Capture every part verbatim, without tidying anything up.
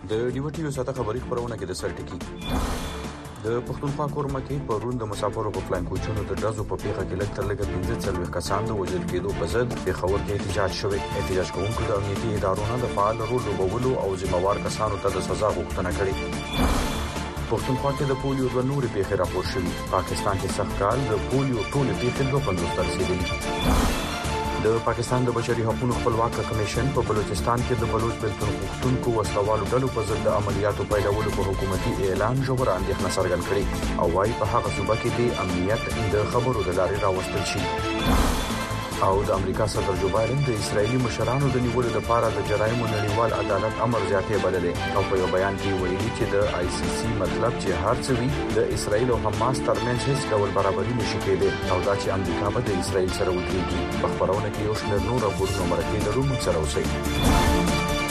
د ډیوټیو ساته خبري خبرونه کې د سرټکی د پښتونخوا کورمه کې پرون د مسافرو په فلاین کوچونو د ډزو په پیښه کې لږ تر لږه پنځه څلوېښت کسان د وژل کېدو په ضد پېښور کې احتجاج شوی. احتجاج کوونکو د امنیتي ادارو نه د فعال رول لوبولو او ذمہوار کسانو ته د سزا غوښتنه کړې. پښتونخوا کې د پولیو د نورې پیښې راپور شوي. پاکستان کې سخت کال د پولیو ټولې پیښې دوه پنځوس ته رسېدلي. د پاکستان د بشري حقوقو خپلواک کمیشن په بلوچستان کې د بلوچ بیلتون غوښتونکو وسلوالو ډلو په ضد د عملیاتو پیلولو په حکومتي اعلان ژوره اندېښنه څرګنده کړې او وايي په هغه صوبه کې د امنیت د خبرو د لارې راوستل شي. او د امریکا صدر جو بایدن د اسرایلی مشرانو د نیولو لپاره د جرایمو نړیوال عدالت امر زیاتې بللې او په یو بیان کې ویلي چې د آی سی سی مطلب چې هر څه وي د اسرایل او حماس ترمنځ هیڅ ډول برابري نشي کېدای او دا چې امریکا به د اسرایل سره ودرېږي. په خبرونه کې یو شمېر نور خبرونه مرکې لرو موږ سره اوسئ.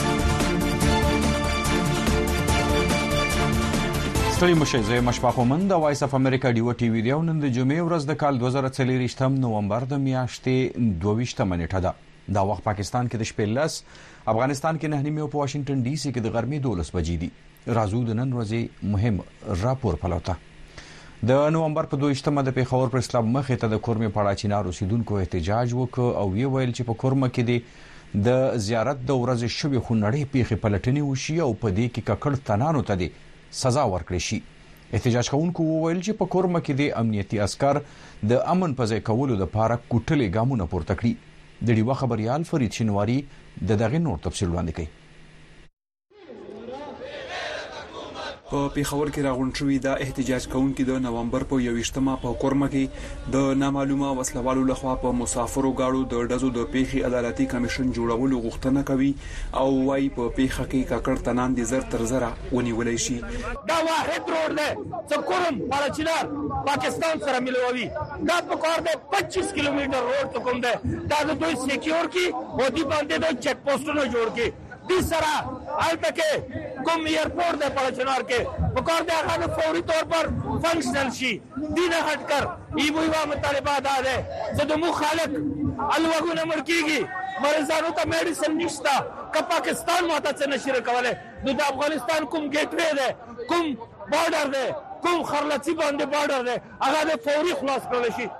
ستړي مشه زه مشفاق ومن د وایس اف امریکا ډیو ټي وی دیو نن د جمعې ورځ د کال دوه زره څلور نومبر د میاشتې دوه ویشتمه نیټه ده. دا وخت پاکستان کې د شپې لس، افغانستان کې نه نیمه او په واشنگټن ډي سي کې د غرمې دولس بجې دي. راځو د نن ورځې مهم راپور پلوته. د نومبر په دوه ویشتمه د پېښور پر اسلام مخې ته د کورمې پاړه چینار اوسیدونکو احتجاج وکړ او وی ویل چې په کورمه کې د د زیارت د ورځې شوي خونړې پیښې پلټنې وشي او په دې کې ککړ تنانو ته دي سزا ورکړي شي. احتجاج کوونکو وویل چې په کورمه کې د امنیتي عسكر د امن په ځای کولو لپاره کوټلې ګامونه پورته کړي. د ډیوه خبريال فرید شینواری د دغه نور تفصیل وړاندې کوي. په پیښور کې راغونډ شوی د احتجاج کوونکو د نومبر په یوویشتمه په کورمه کې د نامعلومه وسلوالو لخوا په مسافرو گاړو د ډزو د پیښې عدالتي کمیشن جوړولو غوښتنه کوي او وايي په پیښه کې ککړ تنان دي زر تر زره ونیولای شي. دا واحد روډ دی چې کورم پاړچینار پاکستان سره ملوي. دا په کار دی پچیس کیلومتر روډ کوم دی. دا د دوی سکیور کی او دی باندې د چیک پوسټونو جوړ کی دي سره البته کې کوم ایرپورټ د پاړچینار کې په کار دی هغه فوري طور پر فنکشنل شي. دینه هټ کر ای ویوا مطالبه ده چې د مخالف الوغونه مرکیږي مریضانو ته میډیسن نشته که پاکستان ماته څه نشي کوله. د افغانستان کوم ګیټ وی ده کوم بارډر ده کوم خرلڅي باندې بارډر ده هغه د فوري خلاص کړل شي.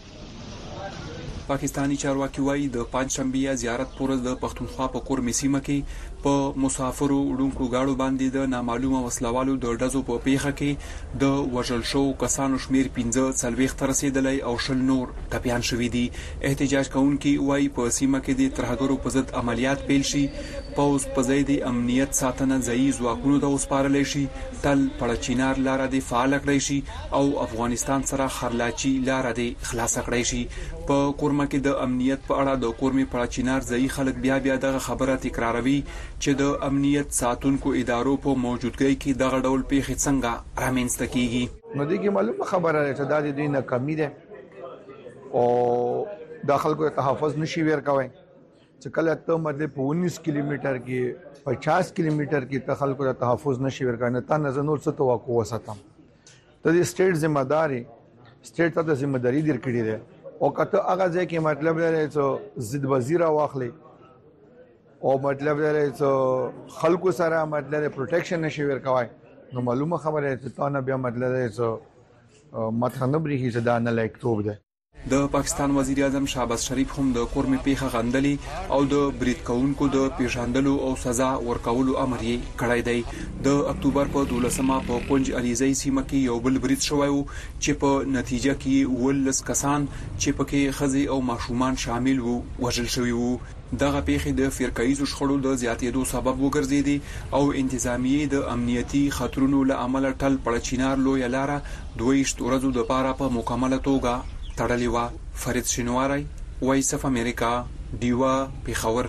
پاکستانی چارواکي وایي د پنځشنبه زیارت پورز د پښتونخوا په کورمې سیمه کې په مسافرو وډونکو گاړو باندې د نامعلومه وسلوالو د ډزو په پیښه کې د وژل شو کسانو شمیر پنځه څلوېښت ته رسیدلی او شل نور ټپیان شوي دي. احتجاج کوونکي وایي په سیمه کې د ترهګرو په ضد عملیات پیل شي، پوز په ځای د امنیت ساتنه ځایي ځواکونو ته وسپارل شي، تل پړچینار لار د فعال کړی شي او افغانستان سره خرلاچی لار د خلاص کړی شي. په کورمه کې د امنیت په اړه د کورمې پړچینار ځایي خلک بیا بیا دغه خبره تکراروي چې د امنیت ساتونکو ادارو په موجودګۍ کې دغه ډول پیښې څنګه رامنځته کیږي. نو دې کې معلومه خبره ده چې د دې ناکامي ده او د خلکو تحفظ نشي ورکوي چې کله ته مطلب په انیس کیلومتر کې پچاس کیلومتر کې ته خلکو ته تحفظ نشي ورکوي نه تا نه نور څه توقع وساتم. ته د سټیټ ذمہداري سټیټ ته ذمہداري درکړي ده او کته هغه ځکه چې مطلب لري چې ضد وزیر واخلي او مطلب لري چې خلکو سره مطلب پروټیکشن نشي ورکوي نو معلومه خبره ده ته نه بیا مطلب لري چې متخنب رہی چې دا نه لایق توب ده. د پاکستان وزیر اعظم شهباز شریف هم د کورمې پیښه غندلې او د برید کوونکو د پیژندلو او سزا ورکولو امر یې کړی دی. د اکتوبر په دولسمه په کونج علیزی سیمه کې یو بل برید شوی و چې په نتیجه کې ولس کسان چې پکې ښځې او ماشومان شامل وو وژل شوي وو. دغه پیښې د فرقایزو شخړو د زیاتېدو سبب وګرځېدې او انتظامیه د امنیتي خطرونو له امله ټل پړچینار لویه لاره دوه ویشت ورځو دپاره په مکمله توګه تړلې وه. فرید شینواری، وایس اف امریکا، ډیوه، پیښور.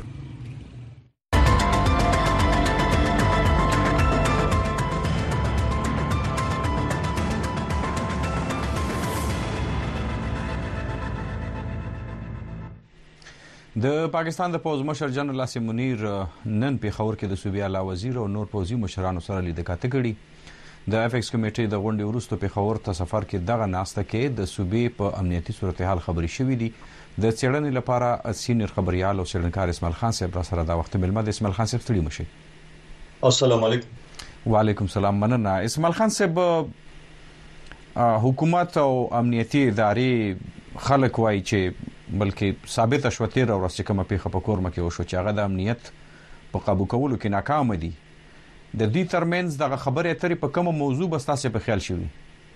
د پاکستان د پوز مشر جنرال عاصم منیر نن پیښور کې د صوبې اعلی وزیر او نور پوزي مشرانو سره لیدل کاته کړي. د اف ایکس کمیټې د غونډې وروسته پیښور ته سفر کې دغه ناسته کې د صوبې په امنیتي صورتحال خبري شوې دي. د څېړنې لپاره سینیئر خبريال او څېړنکار اسماعیل خان صاحب را سره دا وخت ملمه د اسماعیل خان صاحب ستړي مشي. السلام علیکم. وعلیکم السلام. مننه. اسماعیل خان صاحب، حکومت او امنیتي ادارې خلک وایي چې بلکې ثابت شو تیر ورځ چې کومه پیښه په کورمه کې وشو چې هغه د امنیت په قابو کولو کې ناکام دي. د دې ترمنځ دغه خبره اترې په کومه موضوع بس تاسو په خیال شوي؟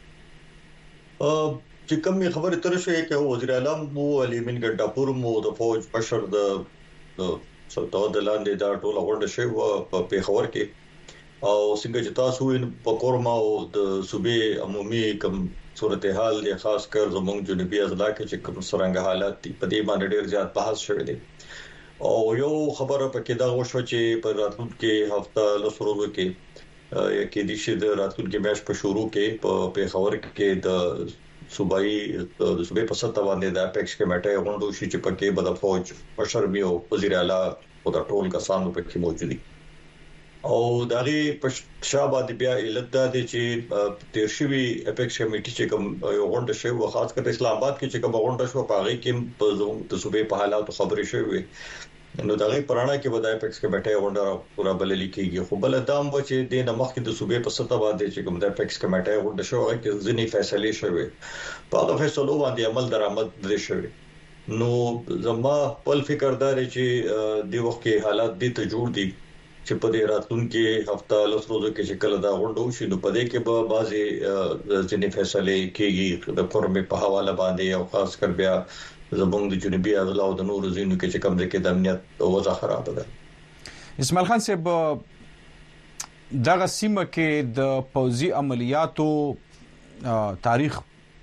ا چې کومه خبره تر شوې کې وزیر اعظم مو علي من ګډاپور مو د فوج مشر د سلطنت د لاندې دا ټول غونډه شوی په پیښور کې او څنګه چې تاسو په کورما او د صوبې عمومي کوم صورتحال د خاص کر زموږ جنوبي اضلاع کې چې کوم څنګه حالات دي په دې باندې ډېر زیات بحث شوی دی او یو خبره پکې دا وشو چې په راتلونکي هفته لسورو کې یا کې د شي د راتلونکي میاشت په شروع کې په پیښور کې د صوبایي د صوبې په سطح باندې د اپیکس کمیټه غونډه شي چې پکې به د فوج مشر میو وزیر اعلی او د ټول کسانو پکې موجود دي او دغه په شابه د بیا علت د چې تیر شوی اپیکس کمیټه چې کوم غونډه شوی او خاص کر اسلام آباد کې چې کوم غونډه شو په هغه کې په د صوبې په حالاتو خبرې شوې نو دغه پرانا کې ودای اپیکس کمیټه غونډه پورا بللی کېږي خو بل دام و چې د نمخ کې د صوبې په سطح باندې چې کوم د اپیکس کمیټه غونډه شو هغه کې ځینې فیصله شوې په هغه فیصلو باندې عمل درآمد لري شوی نو زما په فکر دار چې د وخت کې حالات دي ته جوړ دي چې په دې راتلونکي هفته لس ورځې کې چې کله دا غونډه وشي نو په دې کې به بعضي ځینې فیصله کېږي د کورمې په حواله باندې او خاص کر بیا زموږ د جنوبي اضلاع او د نورو ځینو کې چې کوم ځکه د امنیت وضع خراب ده. اسماعیل خان صاحب، دغه سیمه کې د پوځي عملیاتو تاریخ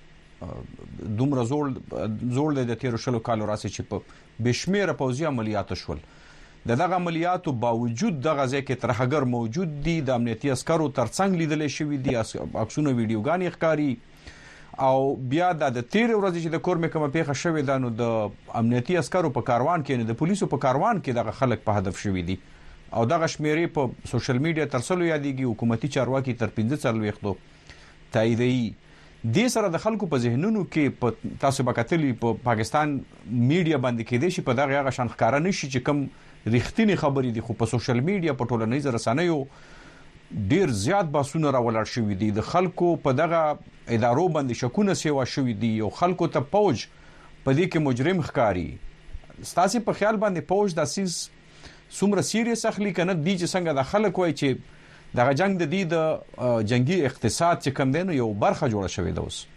دومره زوړ زوړ د تیر شلو کالو راسي چې په بشمیره پوځي عملیاتو شول. د دغه عملیاتو باوجود دغه ځکه ترهګر موجود دي، د امنیتي عسکرو ترڅنګ لیدل شوی دي، عکسونه ویډیوګانې ښکاري او بیا د تیر ورځې چې د کورمه کومه پیښه شوې ده نو د امنیتي عسکرو په کاروان کې نه د پولیسو په کاروان کې دغه خلک په هدف شوي دي او دغه شمیرې په سوشل میډیا ترڅلو یادېږي. حکومتي چارواکي تر پنځه څلوېښتو تاییدوي. د سره د خلکو په ذهنونو کې په تاسو بکتلی په پاکستان میډیا باندې کې دي چې په دغه هغه شان ښکارا نشي چې کوم رښتینی خبرې دي خو په سوشل میډیا په ټولنیزو رسنیو ډیر زیات باسونه راولر شوې دي. د خلکو په دغه ادارو باندې شکونه سیوا شوې دي او خلکو ته پوج په دې کې مجرم ښکاری. ستاسو په خیال باندې پوج د اساس څومره سیریس اخلي کنه دي چې څنګه د خلک وای چې دغه جنگ د دې د جنگي اقتصاد چې کم دینو یو برخه جوړه شوې ده اوس؟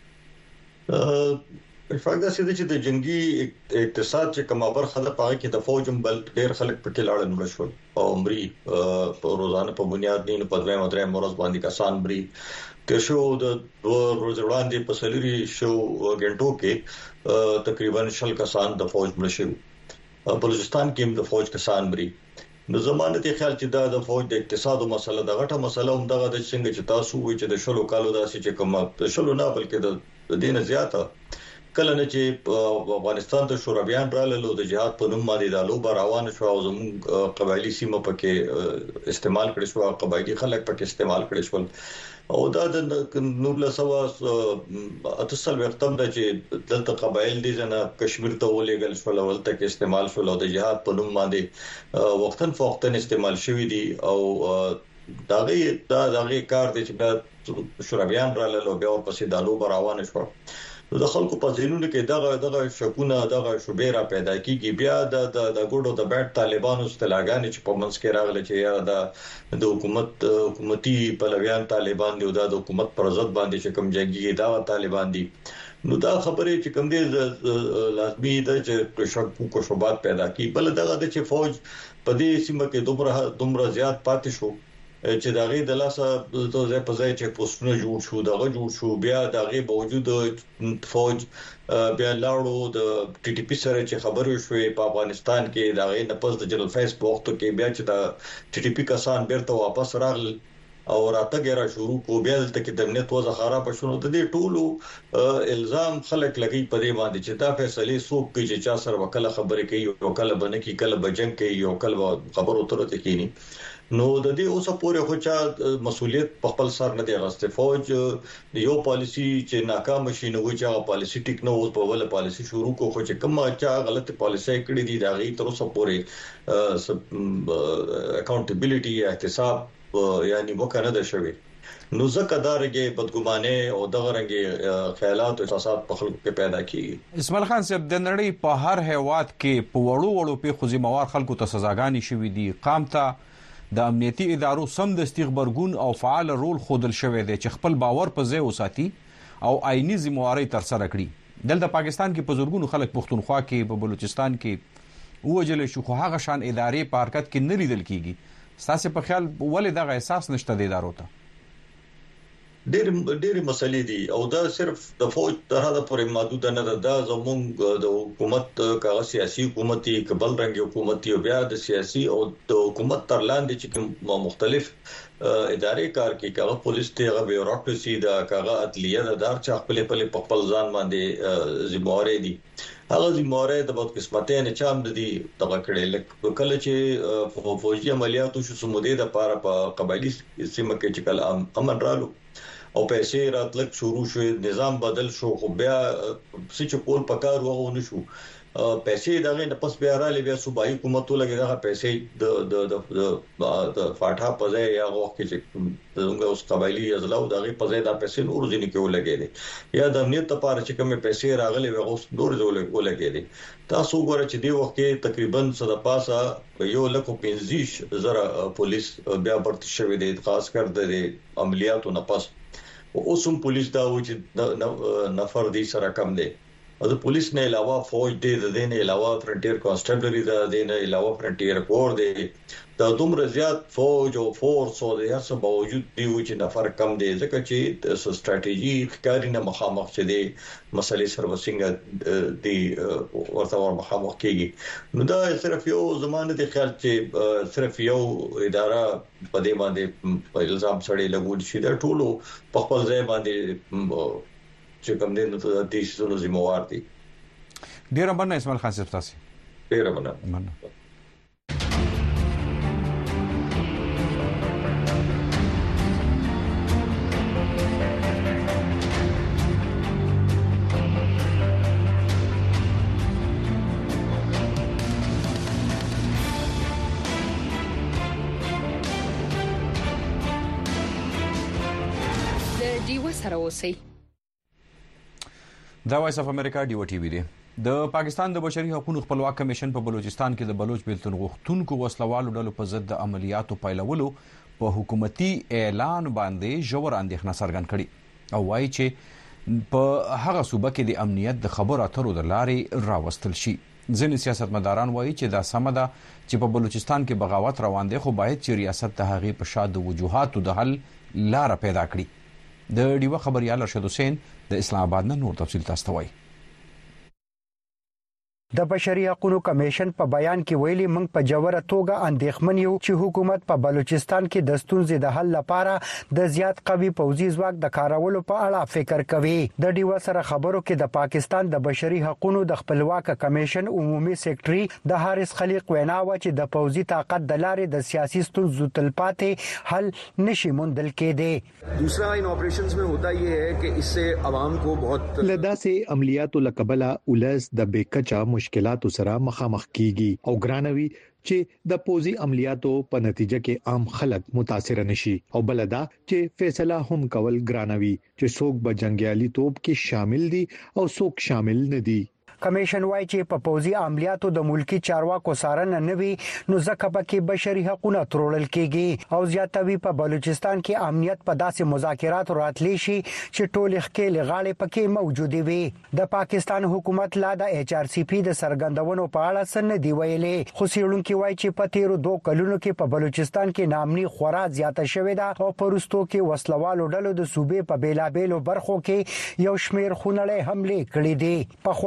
په فاګه سده چې د جنگي اقتصاد چې کومه برخه ده پاره کې د فوجم بل ډیر خلک پکې لاړل نو شول او عمرې په روزانه په بنیاد دین په دوه مدرې مرز باندې کسان بري که شو د ورځ وړاندې په سلوري شو غنټو کې تقریبا شل کسان د فوج مړ شو. بلوچستان کې د فوج کسان بري. نو زمانه ته خیال چې دا د فوج د اقتصادو مسله د غټه مسله هم دغه د څنګه چې تاسو وایي چې د شلو کالو داسې چې کومه شلو نه بلکې د دینه زیاته کله نه چې افغانستان ته شورویان رالل او د جهاد په نوم باندې د لوبه روان شو او زموږ قبایلی سیمه پکې استعمال کړي شو، قبایلی خلک پکې استعمال کړي شو او دا د نور له سوا اتصل وختم د چې دلته قبایل دي جنا کشمیر ته ولېګل شو او ولته کې استعمال شو او د جهاد په نوم باندې وختن فوختن استعمال شوی دي او داغه دا داغه کار دي چې شورویان رالل او بیا ورپسې د لوبه روان شو. د خلکو په ذهنونو کې دغه دغه شکونه دغه شوبېره پیدا کیږي. بیا د د ګوډو د بیت طالبانو استلاګان چې په منځ کې راغلي چې یا د د حکومت حکومتي پلویان طالبان دي او د حکومت پر ضد باندې چې کوم جنگي دا طالبان دي نو دا خبره چې کوم دي لازمي ده چې شک کو شوبات پیدا کی. بل دغه د چې فوج په دې سیمه کې دومره دومره زیات پاتې شو چې دغه د لاسه د ځای په ځای چې پوسټونه جوړ شو دغه جوړ شو بیا دغه باوجود فوج بیا لاړو د ټي ټي پی سره چې خبرې شوې په افغانستان کې دغه نه پس د جنرال فیس په وخت کې بیا چې د ټي ټي پی کسان بیرته واپس راغل او راتګ را شروع کو بیا دلته کې د امنیت وضع خراب شونه د دې ټولو الزام خلک لګي په دې باندې چې دا فیصله څوک کوي چې چا سره وکړه خبرې کوي او کله باندې کې کله بجنګ کوي او کله خبرو ترته کینی نو د دې اوسه پورې خو چې مسولیت په خپل سر نه دی غسته فوج یو پالیسی چې ناکام شي نو چې پالیسی ټیک نه اوس په بل پالیسی شروع کو خو چې کومه چې غلط پالیسی کړې دي دا غي تر اوسه پورې اکاونټیبিলিټي احتساب یعنی وکړه ده شوی نو زکه دارګه بدګمانه او دغه رنګي خیالات او احساسات په خلکو کې پیدا کیږي اسماعیل خان صاحب د نړۍ په هر هیواد کې په وړو وړو په خزیموار خلکو ته سزاګانی شوې دي قام ته د امنیتي ادارو سم د استخبارګون او فعال رول خودل شوی دی چې خپل باور په ځای وساتي او آئینی ذمہواری تر سره کړي دلته پاکستان کې په زورګونو خلک پښتونخوا کې په بلوچستان کې وجل شو خو هغه شان ادارې په حرکت کې نه لیدل کیږي تاسو په خیال ولې دغه احساس نشته د ادارو ته ډېر ډېر مسلې دي او دا صرف د فوج تر هغه پورې محدود نه ده دا زموږ د حکومت کاغه سیاسي حکومتي قبل رنګ حکومتي او بیا د سیاسي او د حکومت تر لاندې چې مختلف ادارې کار کوي کاغه پولیس ته هغه بیوروکراسي دا کاغه عدلیه د دار چې خپل خپل په خپل ځان باندې ذمہواری دي هغه ذمہواری د بد قسمتۍ نه چام دي دغه کړي لکه کله چې فوجي عملیاتو شو سمودې د پاره په قبایلی سیمه کې چې کله امن رالو او پیسې راتلک شروع شو نظام بدل شو خو بیا څه کول پکار وغو نشو پیسې دغه نه پس بیا را لې بیا صوبایي حکومت لګي دغه پیسې د د د د فاټا په ځای یا وخت کې دغه اوس قبایلی ازلاو دغه په ځای د پیسې نور ځینې کې ولګي دي یا د امنیت لپاره چې کوم پیسې راغلي وغه اوس نور ولګي دي تاسو ګورئ چې دی وخت کې تقریبا صد پاسه یو لکه پنځه زره پولیس بیا برت شوی دي خاص کر د عملیاتو نه پس اوسم پولیس دا و چې نفر دي سره کم دي او د پولیس نه علاوه فوج دي د دې نه علاوه فرنټیر کانسټیبلری دا د نه علاوه فرنټیر کور دي دا دومره زیات فوج او فورس او د هر څه باوجود دی چې نفر کم دي ځکه چې د ستراتیژي ښکاری نه مخامخ شه دي مسلې سروسینګ دی ورته ور مخامخ کیږي نو دا صرف یو زمانه د خیال چې صرف یو اداره په دې باندې په الزام سره لګول شي دا ټولو په خپل ځای باندې چې کوم دي نو د دې څه ذمہوار دي ډیر باندې اسماعیل خان صاحب تاسو ډیر باندې د ډیو سره اوسئ دا وایس اف امریکا ډیو ټي وی دی د پاکستان د بشري حقوقو خپلواک کمیشن په بلوچستان کې د بلوچ بیلتون غوښتونکو وسلوالو ډلو په ضد د عملیاتو پیلولو په حکومتي اعلان باندې ژور اندېښنه څرګند کړې او وایي چې په هغه صوبه کې د امنیت د خبرو اترو د لارې راوستل شي ځینې سیاستمداران وایي چې دا سمه ده چې په بلوچستان کې بغاوت روان دی خو باید چې ریاست د هغې په شا د وجوهاتو د حل لار پیدا کړي د ډیوه خبريال ارشد حسین د اسلام آباد نه نور تفصیل تاسو ته وایي د بشري حقوقو کمیشن په بیان کې ویلي موږ په جوړه توګه اندېښمن یو چې حکومت په بلوچستان کې د ستونزې د حل لپاره د زیات قوي پوځي ځواک د کارولو په اړه فکر کوي د ډیو سره خبرو کې د پاکستان د بشري حقوقو د خپلواک کمیشن عمومي سیکریټري د حارث خلیق وینا و چې د پوځي طاقت د لارې د سیاسي ستونزو تلپاتې حل نشي موندل کېدی دوسرا ان آپریشنز में होता ये है कि इससे आवाम को बहुत لدا से عملیاتو لقبلا اولس د بیکچا مشکلاتو سره مخامخ کیږي او ګرانوي چې د پوزي عملیاتو په نتیجه کې عام خلک متاثر نشي او بلدا چې فیصله هم کول ګرانوي چې څوک به جنگیالي توپ کې شامل دي او څوک شامل نه دي کمیشن وايي چې په پوزي عملیاتو د ملکی چارواکو سارنه نوي نو ځکه پکې بشري حقوقونه ترورل کیږي او زیاتوي په بلوچستان کې امنیت په داسې مذاکرات راتلی شي چې ټول ښکېل غاړې پکې موجود وي د پاکستان حکومت لا د ایچ آر سی پی د سرګندونو په اړه سن دی ویلې خو سیړونکو وايي چې په تیرو دوه کلونو کې په بلوچستان کې نامني خورا زیاته شوې ده او پرستو کې وسلوالو ډلو د صوبې په بیلابېلو برخو کې یو شمیر خونړې حمله کړې دي په خوانې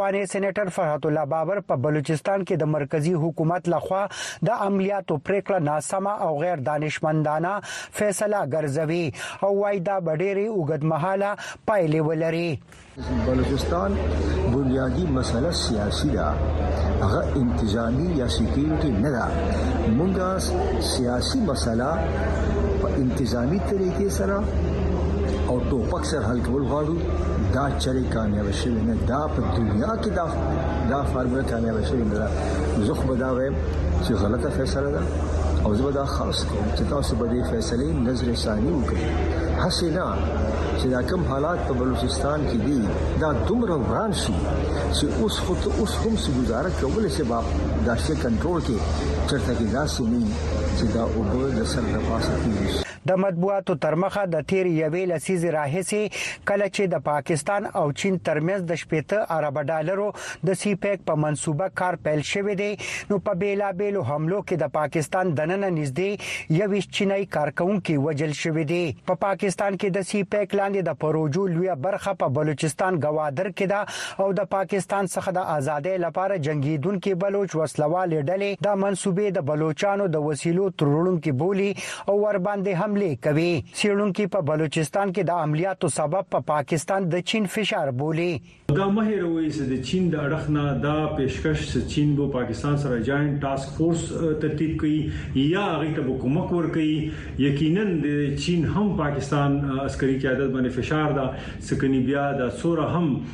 سېنیټر فرحت الله بابر په بلوچستان کې د مرکزی حکومت لخوا د عملیاتو پریکړه ناسمه او غیر دانشمندانه فیصله ګرځوي او وايي دا ډېری اوږدمهاله پایلې ولري. بلوچستان بنیادی مسله سیاسي ده، هغه انتظامی یا سکیورټي نه ده. مونږه سیاسي مسله په انتظامی طریقې سره او ټوپک سره حل کول غواړو. دا چره کامیاب شوی نه، دا په دنیا کې دا دا فارموله کامیاب شوی نه ده. زه خو به دا وایم چې غلطه فیصله ده او زه به دا خاص کوم چې تاسو به دې فیصلې نظر ثاني وکړئ. هسې نه چې دا کوم حالات په بلوچستان کې دي دا دومره وران شي چې اوس خو ته اوس هم څه گزاره کولی شي با دا شی کنټرول کې چېرته کې داسې نه چې دا اوبه د سر د پاسه کېږي. د مطبوعاتو ترمخه د تیر یوې لسیزې راهیسې کله چې د پاکستان او چین ترمنځ د شپږ ارب ډالرو د سی پیک په منصوبه کار پیل شوی دی، نو په بیلا بیلو حملو کې د پاکستان دننه نږدې یویش چینای کارکونکو وجل شوی دی. په پاکستان کې د سی پیک لاندې د پروژو لویه برخه په بلوچستان گوادر کې ده او د پاکستان څخه د ازادۍ لپاره جنگیدونکو بلوچ وسلوال ډلې د منصوبې د بلوچستانو د وسیلو ترورونکو بولی او ور باندې هم کوي. سیړونکو په بلوچستان کې د عملیاتو سبب په پاکستان د چین فشار بولی. دا مهیروي چې د چین د اړخنه دا پیشکش چې چین بو پاکستان سره جاینټ ټاسک فورس ترتیب کړي یا هغه ته کومک ورکړي. یقینا د چین هم پاکستان عسکري قیادت باندې فشار دا سکني بیا د سوره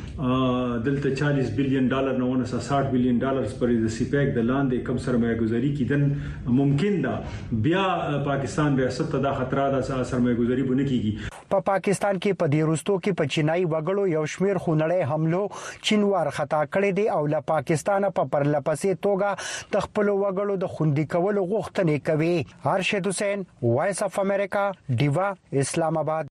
هم دلته چالیس بلین ډالر نه ونه ساठ بلین ډالر پر د سی پیک د لاندې کم سرمایه گذاري کیدن ممکن ده. بیا پاکستان ریاست ته دا خطر دا سرمایه گذاري بونه کیږي. په پاکستان کې په دې وروستو کې په چینایي وګړو یو شمیر خونړی حملو چین ور خطا کړی دی او له پاکستان په پرلپسې توګه د خپل وګړو د خوندي کولو غوښتنې کوي. ارشد حسین، وایس اف امریکا، ډیوا، اسلام آباد.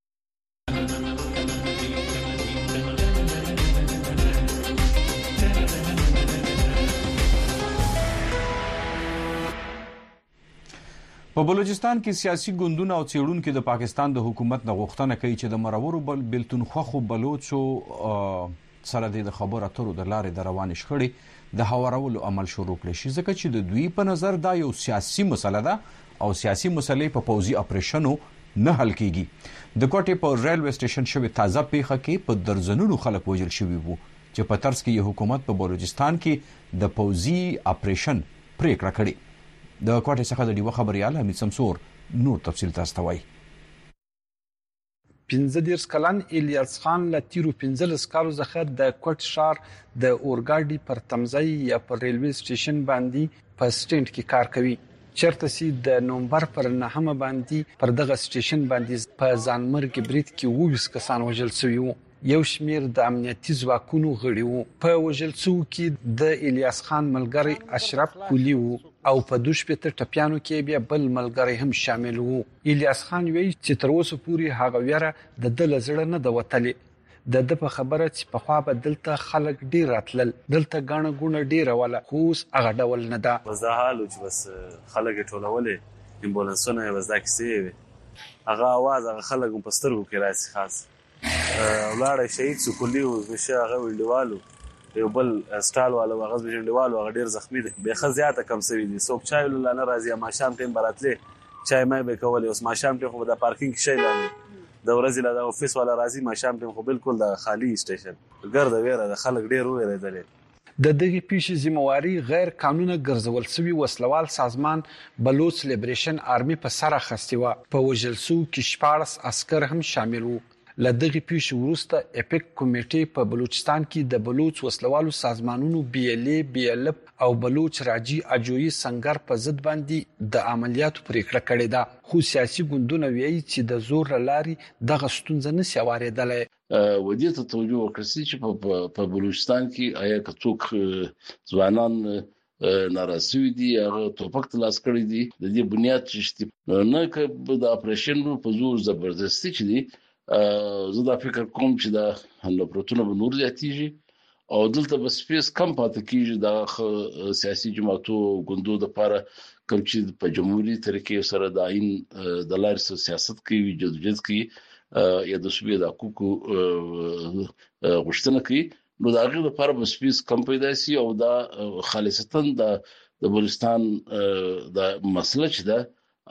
په بلوچستان کې سیاسي ګوندونه او څېړونکو د پاکستان د حکومت د غوښتنه کوي چې د مرورو بل بلتونخوا بلوچو سره د خبرو اترو د لارې د روان شخړې د هوارولو عمل شروع کړي شي، ځکه چې د دوی په نظر دا یو سیاسي مسله ده او سیاسي مسلې په پوځي اپریشنو نه حل کیږي. د کوټې په ریلوے سټیشن شوی تازه پیښه کې په درزنونو خلک وژل شوي وو چې په ترڅ کې حکومت په بلوچستان کې د پوځي اپریشن پریکړه کړې. د کوټې څخه د ډیوه خبريال حمید سمسور نور تفصیل تاسو ته وایي. پنځه دیرش کلن الیاس خان له تیرو پنځلس کالو څخه د کوټ ښار د اورګاډي پر تمځای یا پر ریلوے سټیشن باندې په سټینډ کې کار کوي. چرته سي د نومبر پر نهمه باندې پر دغه سټیشن باندې په ځانمرګ برید کې وویس کسان وژل شوي وو. یو شمیر د امنیتي ځواکونو غړي وو. په وژل شوو کې د الیاس خان ملګری اشرف کولی وو او په دوه شپږ ټپیانو کې بیا بل ملګری هم شامل وو. الیاس خان وایي چې تر اوسه پورې هغه ویره د دل زړه نه د وتلې. د د په خبره چې په خوا به دلته خلک ډیر راتلل، دلته غاڼه ګونه ډیره ولا خو هغه ډول نه ده. بس دا حال چې بس خلک ټولولې امبولانسونه بس دا کیسې وي، هغه आवाज هغه خلک په سترګو کې راځي. خاص ولاړ شهید سکولی او بشه هغه ویډیوالو یو بل سټال والو هغه ویډیوالو هغه ډیر زخمی دي، به خزياته کم سوي دي. څوک چای لاله راځي ما شام ټیم براتلې چای مې به کولې اوس ما شام ټیم خو د پارکینګ شي لاله د ورځې لا د افیس والا راځي ما شام ټیم خو بالکل د خالی سټیشن ګرځي ویره د خلک ډیر وېریدل. د دغه پیښې ذمہواری غیر قانوني ګرځول شوی وسلوال سازمان بلوچ لیبریشن آرمي په سر اخیستی و. په وجلسو کې شپږ عسكر هم شامل وو. لدغه پیښې وروسته اپیک کمیټې په بلوچستان کې د بلوچ وسلوالو سازمانونو بي ال اي بي ال او بلوچ راجي اجوي سنگر په ضد باندې د عملیاتو پریکړه کړې ده. خو سیاسي ګوندونه وایي چې د زور لاري دغه ستونزه نه سي واردلای. ودې ته توجه وکړئ چې په بلوچستان کې آیا کڅوک ځوانان ناراضي دي هغه توپک تلاش کړی دي د دې بنیاد چې نه ک د اپریشن په زور زبردستی چې دي. زه دا فکر کوم چې دا نفرتونه به نور زیاتیږي او دلته به سپیس کم پاتې کیږي د سیاسي جماعتو ګوندو د لپاره کوم چې په جمهوریت طریقې سره د عین د لارې سیاست کوي جدوجہد کوي یا د صوبې د حقوقو غوښتنه کوي. نو دا غیر لپاره به سپیس کم پیدا شي او دا خالصتا د د بلوچستان د مسله چې دا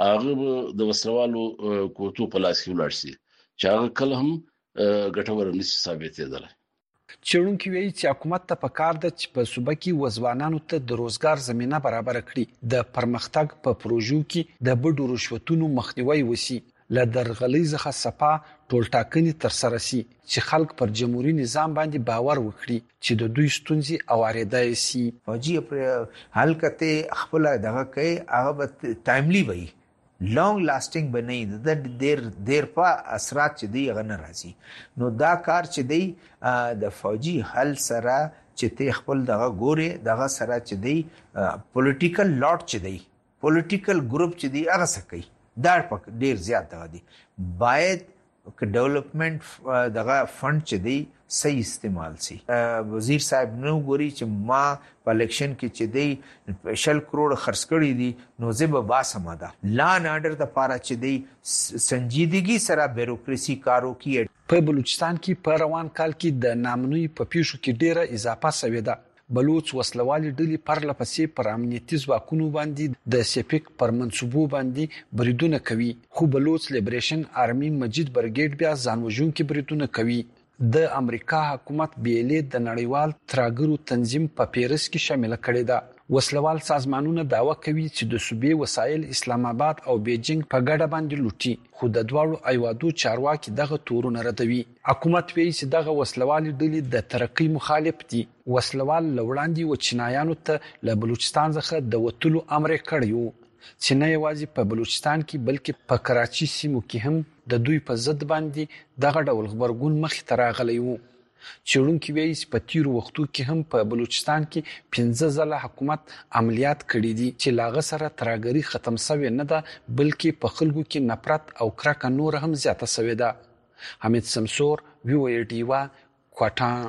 هغه د وسلوالو کوټو په لاس کې ولاړ شي چې هغه کله هم ګټور نشي ثابتېدل. چېرونکو وایي چې حکومت ته پکار ده چې په صوبه کې وځوانانو ته د روزګار زمينه برابر کړي، د پرمختګ په پروژو کې د بډو رشوتونو مخنیوي وشي، له درغلۍ څخه صفا ټولټاکنې تر سره شي چې خلک پر جمهوریت نظام باندې باور وکړي چې د دوی ستونزې اوریدای شي. فوجي پر حل کته خپل دغه کوي هغه به ټایملی وي، لانګ لاسټینګ بنئ، د ډیر ډیر په اثرات چې دی هغه ناراضي. نو دا کار چې دی د فوجي حل سره چې ته خپل دغه ګوري دغه سره چې دی پولیټیکل لاټ چې دی پولیټیکل ګروپ چې دی هغه سکی دا په ډیر زیات دی. باید ک ډیولپمنٹ دغه فند چې دی صحیح استعمال سي. وزیر صاحب نو ګوري چې ما په الیکشن کې چې دی شل کروڑ خرڅ کړی دي نو زب با سماده لان آرډر د پاره چې دی سنجیدګي سره بیروکراسي کارو کې. په بلوچستان کې په روان کال کې د نامنوي په پیښو کې ډیره اضافه شوې ده. بلوچ وسلوالي ډلې پرله پسې پر امنیتي ځواکونو باندې د سپیک پر منسوبو باندې بریدونه کوي، خو بلوچ لیبریشن آرمي مجید برګیډ بیا ځانوژونکي بریدونه کوي. د امریکا حکومت بیلې د نړیوال ترهګرو تنظیم په پیرس کې شامل کړي ده. وسلوال سازمانونه دعوا کوي چې د صوبې وسایل اسلام آباد او بیجینګ په ګډه باندې لوټي، خو د دواړو ایوادو چارواکي دغه تورونه ردوي. حکومت وایي چې دغه وسلوال ډلې د ترقۍ مخالف دي. وسلوال لوړاندې و چینایانو ته له بلوچستان څخه د وټلو امر کړی و چې نه یوازې په بلوچستان کې بلکې په کراچي سیمو کې هم د دوی په ضد باندې دغه ډول خبرګون مخې ته راغلی و. چېرونکي وایي چې په تیرو وختو کې هم په بلوچستان کې پنځه ځله حکومت عملیات کړي دي چې لاغه سره ترهګري ختم شوې نه ده بلکې په خلکو کې نفرت او کرکه نور هم زیاته شوې ده. حمید سمسور، وی او ای ډیوا، کوټا.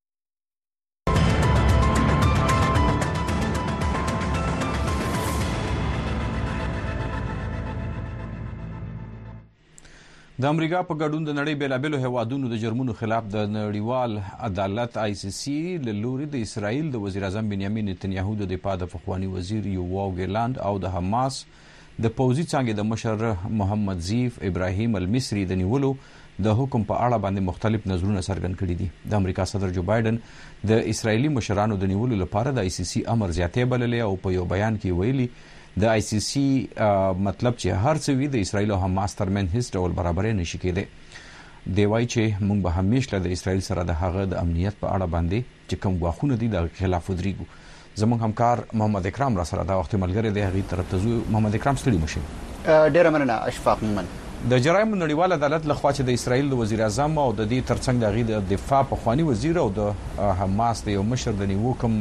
د امریکا په ګډون د نړۍ بیلابېلو هیوادونو د جرمونو خلاف د نړیوال عدالت آی سی سی له لوري د اسرائیل د وزیر اعظم بنیامین نتنیاهو د دفاع د پخوانی وزیر یوواو ګیلاند او د حماس د پوځي څانګې د مشر محمد زیف ابراهیم المصری د نیولو د حکم په اړه باندې مختلف نظرونه څرګند کړي دي. د امریکا صدر جو بایدن د اسرایلی مشرانو د نیولو لپاره د آی سی سی امر زیاتې بللې او په یو بیان کې ویلي د آی سی سی مطلب چې هر څه وي د اسرایل او حماس ترمن هیڅ ډول برابرې نشي کېدی. دی وایي چې موږ به همیشه د اسرایل سره د هغه د امنیت په اړه باندې چې کوم غواخونه دي د خلاف ودرېږو. زموږ همکار محمد اکرام را سره دا وخت ملګری دی، هغه طرف ته ځو. محمد اکرام ستړي مشه. ډیره مننه اشفاق مومن. د جرایمو نړیوال عدالت لخوا چې د اسرایل د وزیر اعظم او د دې ترڅنګ د غي د دفاع په خواني وزیر او د حماس د یو مشر د نیو کوم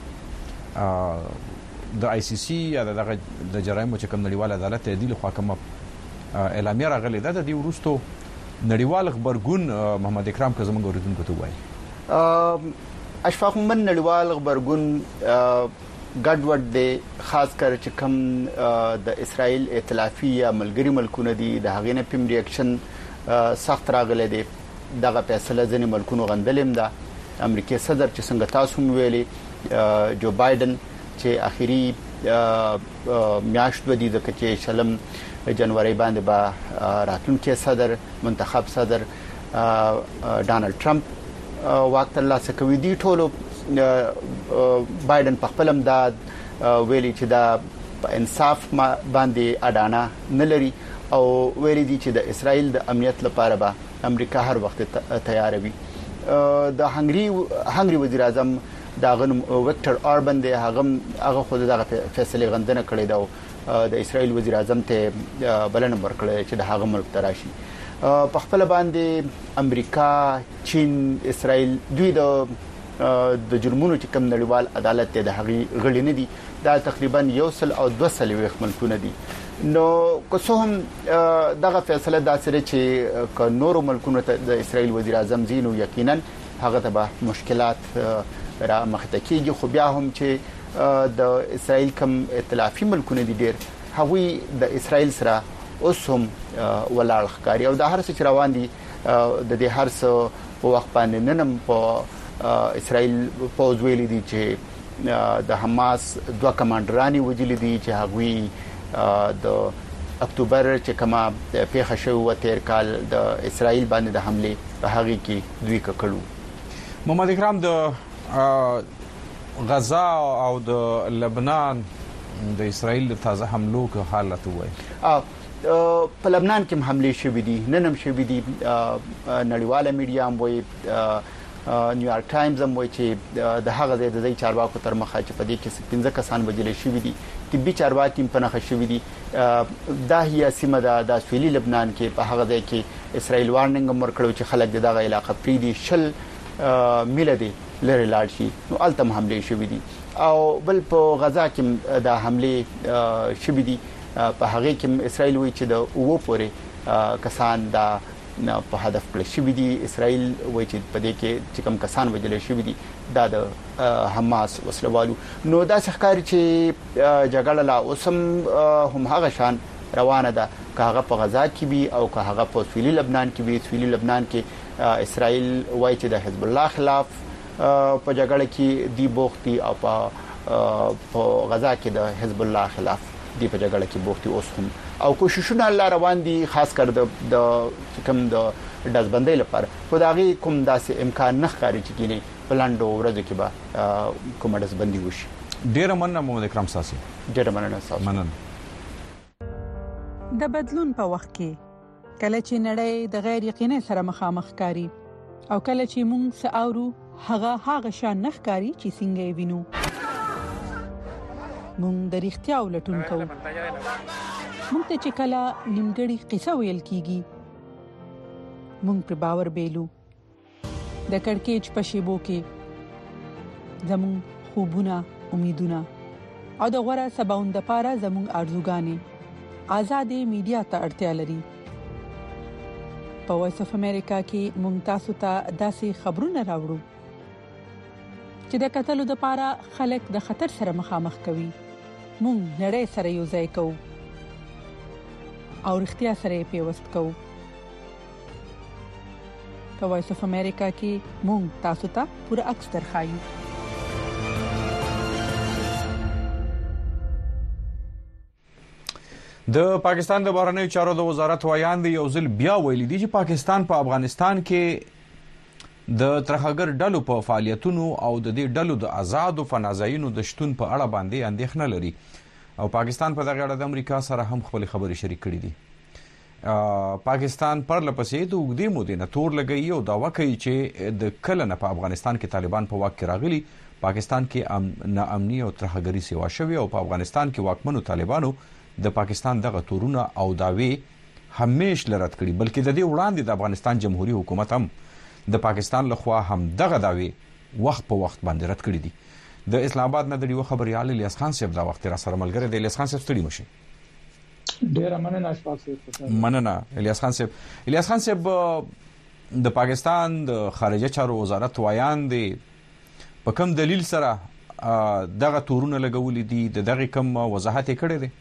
د آی سی سی یا د جرایمو چې کوم نړیوال عدالت ته دی لخوا کوم اعلامیه راغلی ده د دې وروستو نړیوال خبرګون محمد اکرام که زموږ اوریدونکو ته وایي. اشفاق مومن نړیوال خبرګون ګډوډ دی، خاص کر چې کوم د اسرائیل ائتلافي یا ملګری ملکونه دي د هغې نه پم ریاکشن سخت راغلی دی. دغه فیصله ځینې ملکونو غندلې ده. امریکای صدر چې څنګه تاسو هم ویلي جو بایدن چې اخیری میاشت ودی د کچې شلم جنوري باندې با راتلونکي صدر منتخب صدر ډانلډ ټرمپ وخت الله سکوي دي. ټولو بایدن په خپل امداد ویلي چې دا انصاف باندې اډانه نه لري او ویلي دي چې د اسرائیل د امنیت لپاره به امریکا هر وخت تیار وي. د هنګري هنګري وزیر اعظم دا غن وکټر اوربن دی، هغه هغه خود دغه فیصله غندنه کړې ده. د اسرائیل وزیر اعظم ته بلنه ورکړه چې د هغه ملک تراشي. په خپل باندې امریکا، چین، اسرائیل دوی د د جرمونو چې کوم نړیوال عدالت ته د هغې غړي نه دي. دا تقریبا یو سل او دوه سل ویخ ملکونه دي. نو که څه هم دغه فیصله داسره چې ک نورو ملکونو ته د اسرائیل وزیر اعظم زینو یقینا هغه ته به مشکلات را مخته کیږي، خو بیا هم چې د اسرائیل کوم ائتلافي ملکونه دي ډیر هغوی د اسرائیل سره اوس هم ولاړ ښکاري او د هر څه چې روان دي د دې هر څه په وخت باندې نن په اسرائیل پوز ویلي دي چې د حماس دوه کمانډرانی وجلي دي چې هغوی د اکتوبر چې کما پیښه شو و تیر کال د اسرائیل باندې د حمله په هغه کې دوی کړو. محمد اکرام د غزا او د لبنان د اسرائیل د تازه حملو کو حالت وای په لبنان کې حمله شوې دي نن هم شوې دي نړیواله میډیا هم وایي نیویارک ټایمز هم وایي چې د هغه د ځای چارواکو تر مخه چې په دې کې پنځه کسان وجل شوې دي طبي چارواکي په نخښه شوې دي دا هي سیمه د سویلي لبنان کې په هغه ځای کې اسرائیل وارننګ هم ورکړو چې خلک دغه علاقې پریدي شل میله دي لري لاړ شي نو التم حمله شوې دي او بل په غزا کې د حمله شوې دي په هغه کې اسرائیل وایي چې د اوو پورې کسان د په هدف کړی شوې دي. اسرائیل وایي چې په دې کې چې کوم کسان وجل شوې دي دا د حماس وسلوالو نو دا ښکاري چې جګړه لا اوسم هم هغه شان روانه ده که هغه په غزا کې وي او که هغه په سویلي لبنان کې وي. سویلي لبنان کې اسرائیل وایي چې د حزب الله خلاف په جګړه کې دی بوختي او په غزا کې د حزب الله خلاف دی په جګړه کې بوختي اوس هم او کوششونه الله روان دي خاص کر د کوم د دزبندۍ لپاره خو دا غي کوم داسې امکان نه ښکاري چې کینی پلاندو ورځ کې به کوم دزبندي وشي. ډیر مننه محمد اکرام ساسي. ډیر مننه ساسي. مننه. د بدلون په وخت کې کله چې نړۍ د غیر یقیني سره مخامخ کاری او کله چې موږ ساورو هغه هغه شان نه ښکاری چې څنګه وینو موږ د اړتیا ولټون کوو. موږ ته چې کله نیمګړی قصه ویل کیږي موږ پر باور بیلو د کڑکېچ په شیبو کې زموږ خوبونه امیدونه او د غوړه سباوند لپاره زموږ ارزوګانې آزادې میډیا ته اړتیا لري. په وایس اف امریکا کې ممتاز ته داسې خبرونه راوړو چې د قتل لپاره خلک د خطر سره مخامخ کوي. مونږ نړۍ سره یو ځای کوو او اړتیا سره پیوست کوو. په وایس اف امریکا کې مونږ تاسو ته پوره عکس درخایو. د پاکستان د بهرنیو چارو د وزارت وایاند یو ځل بیا ویلي دي چې پاکستان په افغانستان کې د ترهګر ډلو په فعالیتونو او د دې ډلو د آزاد او فنازاینو د شتون په اړه باندې اندېښنه لري او پاکستان په دغه اړه د امریکا سره هم خپل خبرې شریک کړې دي. پاکستان پر لپسې د وګړي مودې نه تور لګي او داوا کوي چې د کله نه په افغانستان کې طالبان په واک کې راغلي پاکستان کې ناامني او ترهګری سیوا شوی او په افغانستان کې واکمنو طالبانو د پاکستان دغه تورونه او داوی همیش لرت کړي بلکې د دې وړاندې د افغانستان جمهوریت حکومت هم د پاکستان لخوا هم دغه داوی وخت په وخت باندې رد کړي دي. د اسلام آباد نه د یو خبريال الیاس خان صاحب دا وخت را سره ملګری دی. الیاس خان صاحب ستړي مشي. ډیر مننه اشفاق صاحب. مننه الیاس خان صاحب. الیاس خان صاحب د پاکستان د خارجه چارو وزارت وایان دی په کوم دلیل سره دغه تورونه لګولې دي د دغه کوم وضاحت کړي دي؟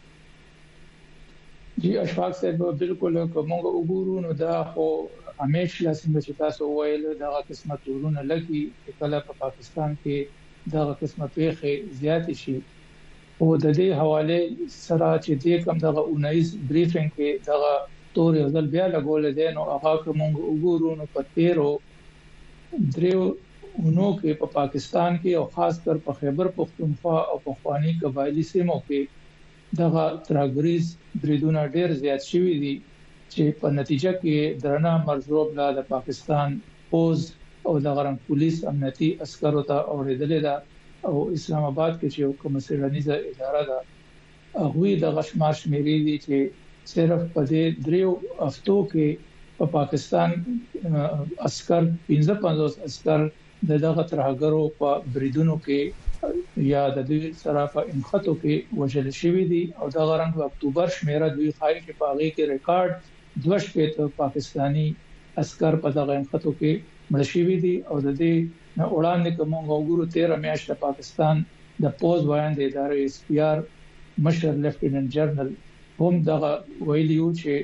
جی اشفاق صاحب بالکل کومه وګورو نو دا خو همیش لازم چې تاسو وایل دا قسمه تورونه لګي کله په پاکستان کې دا قسمه پیخه زیات شي او د دې حواله سره چې دې کوم دغه اونایس بریفینګ کې دغه تور یو ځل بیا لګول دي نو هغه کومه وګورو نو په تیرو دریو نو کې په پاکستان کې او خاص کر په خیبر پختونخوا او په خوانی قبایلی سیمو کې دغه ترګریز بریدونه ډیر زیات شوي دي چې په نتیجه کې درنه مرزوب لا د پاکستان پوز او د غرن پولیس امنیتي عسکرو ته اوریدلې ده او اسلام آباد کې چې کوم سرنیزه اداره ده هغه د غشمار شمیرې دي چې صرف په دې دریو هفتو کې په پاکستان عسكر پنځه پنځوس عسكر دغه ترهګرو په بریدونو کې یا د دې سره په انخطو کې وژل شوی دي او د غرنګ په اکتوبر شمیره دوی خایي چې پاغي کې ریکارډ دوه شپږ پاکستانی عسكر په دغه انخطو کې مړ شوی دي او د دې وړاندې کوم وګورو تیرہ میاشت پاکستان د پوز وایند ادارې اس پی آر مشر لیفټیننټ جنرال هم دغه ویلیو چې په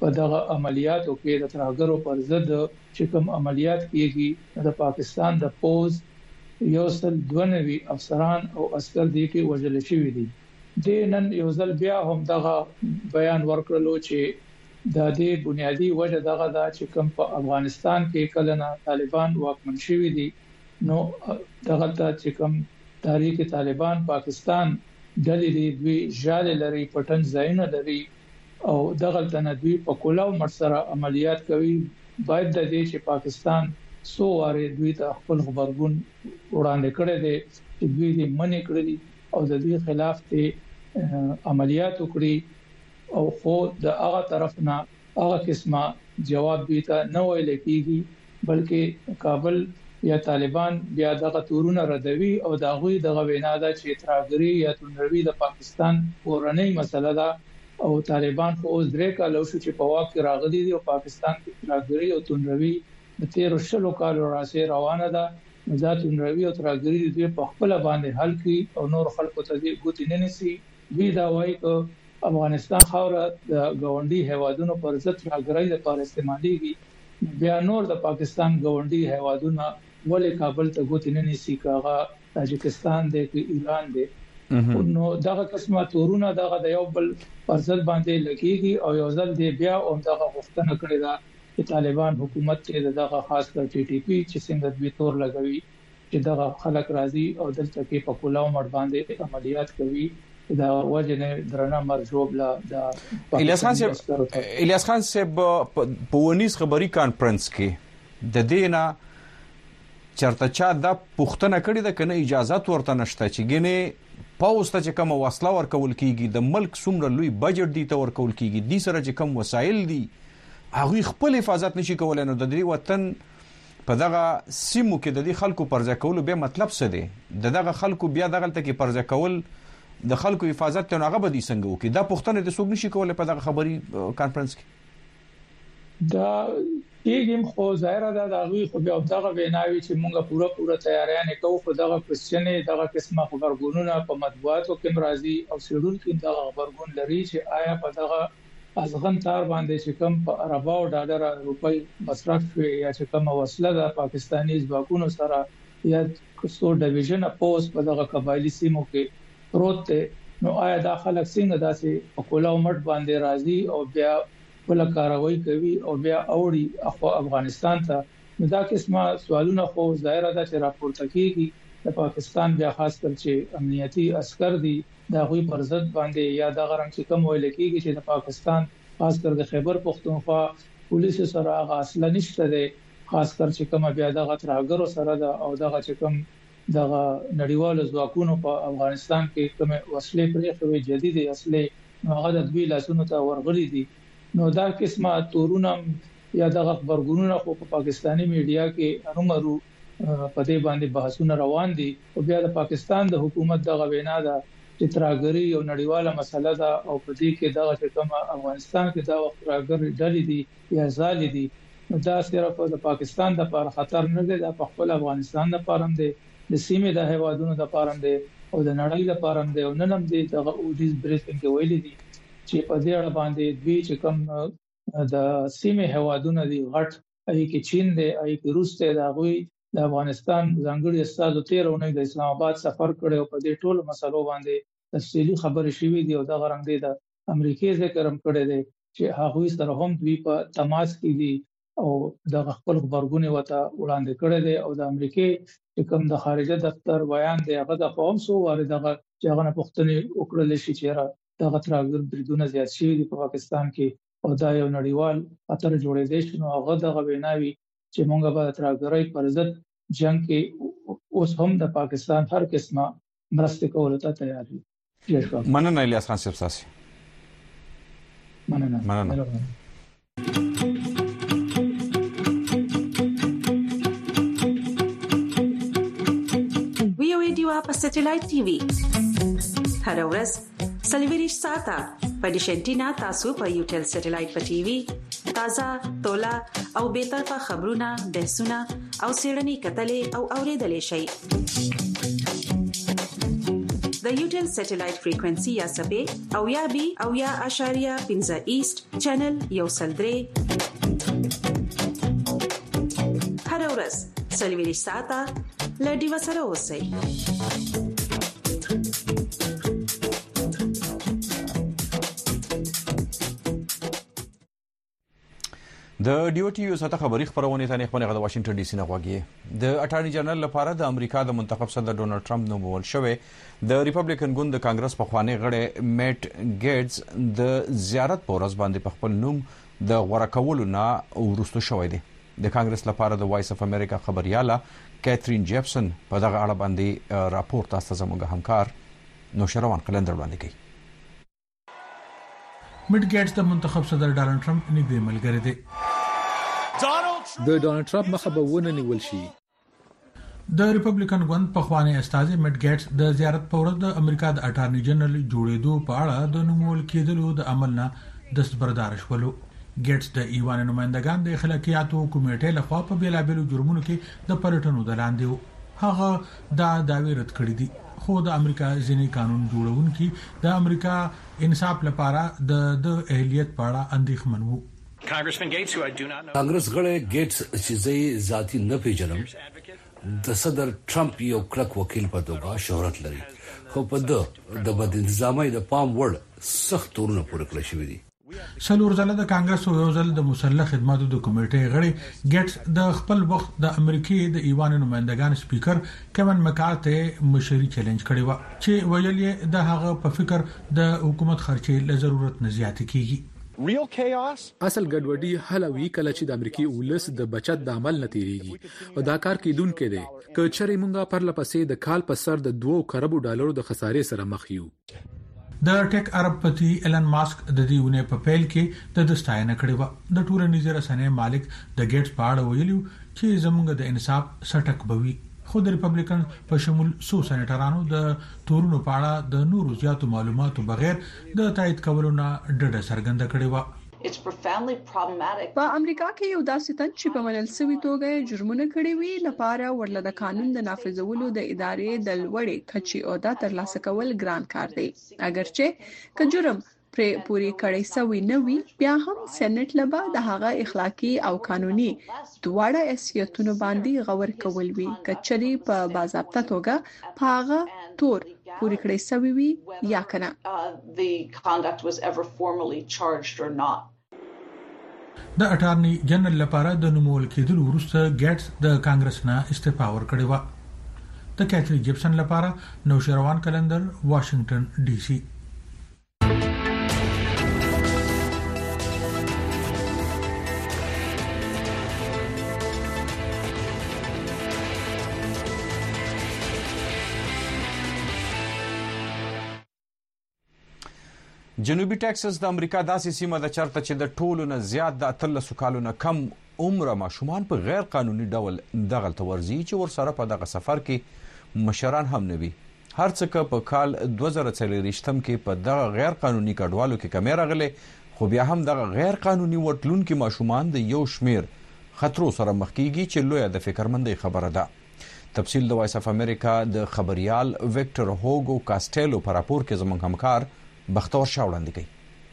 په دغه عملیاتو کې د ترهګرو پر ضد چې کوم عملیات کیږي د پاکستان د پوز یو سل دونوي افسران او عسكر دي کې وژل شوی دي. د نن یو ځل بیا هم دغه بیان ورکړلو چې د دې بنیادی وجه دغه دا چې کوم په افغانستان کې کله نه طالبان واکمن شوی دي نو دغه چې کوم تحریک طالبان پاکستان ډلې دی دوی ژاله لري پټن ځایونه لري او دغه تنه دوی په کولاو مرسره عملیات کوي. باید د دې چې پاکستان سو واره دوی ته خپل خبرګون وړاندې کړي دي چې دوی دې منې کړی او د دې خلاف ته عملیات وکړي او خو د هغه طرف نه هغه قسمه جواب دوی ته نه ویل کیږي بلکې کابل یا طالبان بیا دغه تورونه ردوي او دا غوي دغه وینا ده چې ترهګری یا تندروي د پاکستان اورنۍ مسله ده او طالبان خو اوس درې کال شو چې په واک کې راغلي دي او پاکستان کې ترهګری او تندروي د تیر شلو کالو راځي روانه ده. ذات تندروي او ترهګری دوی په خپل باندې حل کړي او نور خلکو ته دې ګوتې نه نسی. دوی دا وایي چې افغانستان خاوره د گاونډي هیوادونو پر ضد راګرای لپاره استعماليږي. بیا نور د پاکستان گاونډي هیوادونو ولې کابل ته ګوتې نه نیسي کاغه تاجکستان دی کې ایران دی نو دغه قسمه تورونه دغه د یو بل پر ضد باندې لګيږي او یو ځل دی بیا هم دغه غوښتنه کړې ده چې طالبان حکومت ته دغه خاص کر ټي ټي پی چې څنګه دوی تور لګوي چې دغه خلک راضي او دلته کې په کولاو مړ باندې عملیات کوي. دا وجنه درنه مرجوب لا دا الیاس خان صاحب الیاس خان صاحب په ونیس خبري کانفرنس کې د دینه چرته چا د پښتنه کړي د کنه اجازه ورته نشته چې ګنه پاوسته چې کوم وسله ورکول کیږي د ملک څومره لوی بجټ دی ته ورکول کیږي د سره چې کوم وسایل دي هغه خپل حفاظت نشي کولای نو د دې وطن په دغه سیمو کې د دې خلکو پرځه کول به مطلب څه دی د دغه خلکو بیا دغه ته کې پرځه کول د خلکو حفاظت ته هغه بدی څنګه وکي دا پښتنه د څوک نشي کولای په دغه خبري کانفرنس کې دا یګم خو ظاهر ده دا غوي خو بیا دغه ویناوي چې مونږه پوره پوره تیاریان کوو خو دغه کوېسچنې دغه قسمه خبرګونونه په مطبوعاتو کې مرাজি او سیډول کې دغه خبرګون لري چې آیا په دغه ازغن تار باندې چې کوم په ارباو ډالر روپۍ مصرف شوی یا چې کوم وسله د پاکستاني ځواکونو سره یا کوڅو ډیویژن اپوز په دغه قبایلی سیمو کې پروت نو آیا دا خلک څنګه داسې په کولاو مټ باندې راضي او بیا بل کاروي کوي او بیا اوړي اخو افغانستان ته نو دا قسمه سوالونه خو ظاهر ده چې راپورته کیږي د پاکستان بیا خاص کر چې امنیتي عسكر دي دا غوي پر ضد باندې یا دا غرم چې کوم ویل کیږي چې د پاکستان خاص کر د خیبر پختونخوا پولیس سره غاصله نشته ده خاص کر چې کوم بیا د غترهګرو سره ده او دغه چې کوم دغه نړیوالو ځواکونو په افغانستان کې کوم وسلې پرې خوي جديدي اصلي هغه د دوی لاسونو ته ورغلي دي نو دا قسمه تورونه یا دغه خبرګونونه خو په پاکستانی میډیا کې ارومرو په دې باندې بحثونه روان دي او بیا د پاکستان د حکومت دغه وینا ده چې ترهګری یو نړیواله مسله ده او په دې کې دغه کوم افغانستان کې دا ترهګری ډلې دي یا ځالې دي دا صرف د پاکستان د لپاره خطر نه دی د خپل افغانستان لپاره هم دی د سیمې د هیوادونو د لپاره هم دی او د نړۍ لپاره هم دی او نن هم دی دغه اوډیز بریفینګ کې ویلي دي چې په دې اړه باندې دوی چې کوم د سیمې هیوادونو دی غټ ای کې چین دی ای کې روس دی دا غوي د افغانستان ځانګړي استاد تیرونه د اسلام آباد سفر کړي او په دې ټولو مسلو باندې تفصیلی خبرې شوې دي او دا غرنګ دی د امریکای ذکر هم کړی دی چې هغه سره هم دوی په تماس کې دي او د خپل خبرګونی وته وړاندې کړی دی او د امریکای کوم د خارجه دفتر بیان دی هغه د قوم سو واردغه چې هغه نه پښتني وکړل شي چې دغه ترهګر بریدونه زیات شي په پاکستان کې او دا یو نړیوال خطر جوړې دي چې نو هغه دغه ویناوي چې مونږ به ترهګرۍ پر ضد جنگ کې اوس هم د پاکستان هر قسمه مرسته کولو ته تیار دي. مننه الیاس خان صاحب تاسو. مننه. مننه. ویو ایډیو په سټلایټ ټي وي هر ورځ سلیویریش ساته په ډیشنټینا تاسو په یوټل سټلایټ په ټي وي تازه تولا او به طرفه خبرونه بحثونه او سیړنی کتلې او اوریدلې شي د یوټل سټلایټ فریکوئنسي یا سبې او یا بي او یا اشاریه پنځه ایست چینل یو سلدري هر ورځ سلوي ساعته لډي وسره اوسئ. د ډیو ټي یو ساته خبري خبرونه ته نه خبرونه د واشنگټن ډي سي نه غواګي. د اټارنی جنرال لپاره د امریکا د منتخب صدر ډونالد ټرمپ نوم ول شوی د ریپبلیکن ګوند د کانګرس په خوانې غړي میټ ګیټس د زیارت په ورځ باندې په خپل نوم د غوړه کولو نه ورستو شوی دی. د کانګرس لپاره د وایس اف امریکا خبرياله کیترین جیپسن په دغه اړه باندې راپور تاسو زموږ همکار نوشروان قلندر باندې کوي. میټ ګیټس د منتخب صدر ډونالد ټرمپ نږدې ملګری دی. د ډونالد ټرمپ مخه به ونه نیول شي. د ریپبلیکن ګوند په خوانې استاد میټ ګیټس د زیارت په ورځ د امریکا د اټارنی جنرال جوړېدو په اړه د نومول کېدلو د عمل نه دستبردار شولو. ګیټس د ایوان نمائندگان د اخلاقیاتو کمیټې لخوا په بیلابلو جرمونو کې د پلټنو دلاندې هغه دا داوی رد کړی دي. خو د امریکا ځینې قانون جوړونکي د امریکا انصاف لپاره د د اهلیت په اړه اندېښمن وو. کانګرس غړی ګیټس چې زه ذاتی نه پیژنم د صدر ټرمپ یو کلک وکیل په توګه شهرت لري، خو په د د بد انتظامي د پام وړ سخت تورونه پوره کړی شوی دي. سلور ځله د کانګرس او یو ځل د مسلح خدماتو د کمیټې غړي ګیټس د خپل وخت د امریکای د ایوان نمائندگان سپیکر کیون مکارتي مشري چیلنج کړی و چې ویل یې د هغه په فکر د حکومت خرچې له ضرورت نه زیات کیږي. اصل ګډوډي حلوي کله چې د امریکای ولس د بچت د عمل نتیریږي او دا کار کیدونکې دی که چېرې مونږه پر لپسې د کال په سر د دوه کروڑ ډالرو د خسارې سره مخ یو. د ټیک عرب پتی ایلن ماسک د دېونه په پیل کې د دستاینه کړې و. د ټولنیزې رسنۍ مالک د ګیټس په اړه ویلو چې زموږ د انصاف سټک بوي، خو د ریپبلیکن په شمول سو سېنیټرانو د تورونو په اړه د نورو زیاتو معلوماتو بغیر د تایید کولو نه ډډه څرګنده کړې و. په امریکا کې یو داسې تن چې په منل سوي توګه جرمونه کړي وي لپاره ورله د قانون د نافذولو د ادارې د لوړې کچې عہده ترلاسه کول ګران کار دی. اگرچه که جرم پر پوری کړي سوي نه وي بیا هم سېنات لبا د هغه اخلاقی او قانوني دواړه حیثیتونو باندې غور کول وي کچري په باضابطه توګه پاغه تور پوری کړي سوي وي یا کنه. د اټارنی جنرال لپاره د نومول کېدلو وروسته ګیټس د کانګرس نه استعفا ورکړې و. د کیترین جیپسن لپاره نوشروان قلندر واشنگټن ډي سي. جنوبي ټکساس د امریکا داسې سیمه ده چرته چې د ټولو نه زیات د اتلس کالو نه کم عمره ماشومان په غیر قانوني ډول دغلت ورزي چې ورسره په دغه سفر کې مشران هم نه وي. هر څه په کال دوه زره څلوېښتم کې په دغه غیر قانوني کډوالو کې کمی راغله، خو بیا هم دغه غیر قانوني وټلونکو ماشومان د یو شمیر خطرو سره مخ کیږي چې لوی د فکرمندۍ خبره ده. تفصیل د وایس اف امریکا د خبريال وکټر هوګو کاستیلو پر راپور کې زموږ همکار بختور شاوړاندې کوي.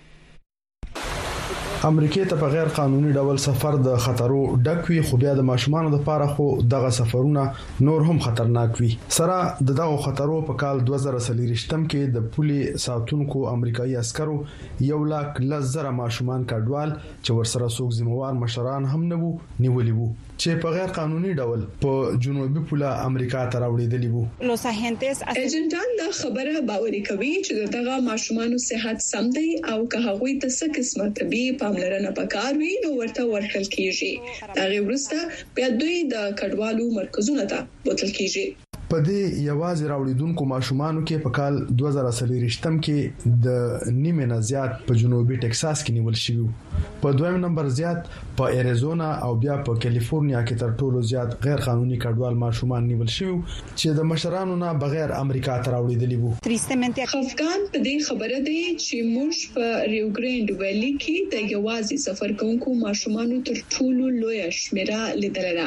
امریکای ته په غیر قانوني ډول سفر د خطرو ډک وي، خو بیا د ماشومان لپاره خو دغه سفرونه نور هم خطرناک وي. سره د دغه خطرو په کال دوه زره څلوېښتم کې د پولي ساتونکو امریکایي عسکرو یو لاک لزره ماشومان کډوال چې ورسره څوک ذمہوار مشران هم نه وو نیولي وو چې په غیر قانوني ډول په جنوبي پوله امریکا ته راوړېدلی وو. لوس اجنټس اجنټان دا خبره باوري کوي چې دغه ماشومان صحت سم دی او که هغه ته څه قسمه طبي پاملرنه پکار وي نو ورته ورکل کیږي. دا غوړسته بیا دوی د کډوالو مرکزونو ته بوتل کیږي. په دې یوازې راوړېدونکو ماشومانو کې په کال دوه زره څلوېښتم کې د نیمه نه زیات په جنوبي ټکساس کې نیول شوی، په دویم نمبر زیات په اریزونا او بیا په کالیفورنیا کې تر ټولو زیات غیر قانوني کډوال ماشومان نیول شوی چې د مشرانو نه بغیر امریکا ته راوړېدلی وو. افغان په دې خبره دی چې موږ په ریو ګرانډ ویلي کې د یوازې سفر کوونکو ماشومانو تر ټولو لوی شمیره لیدل.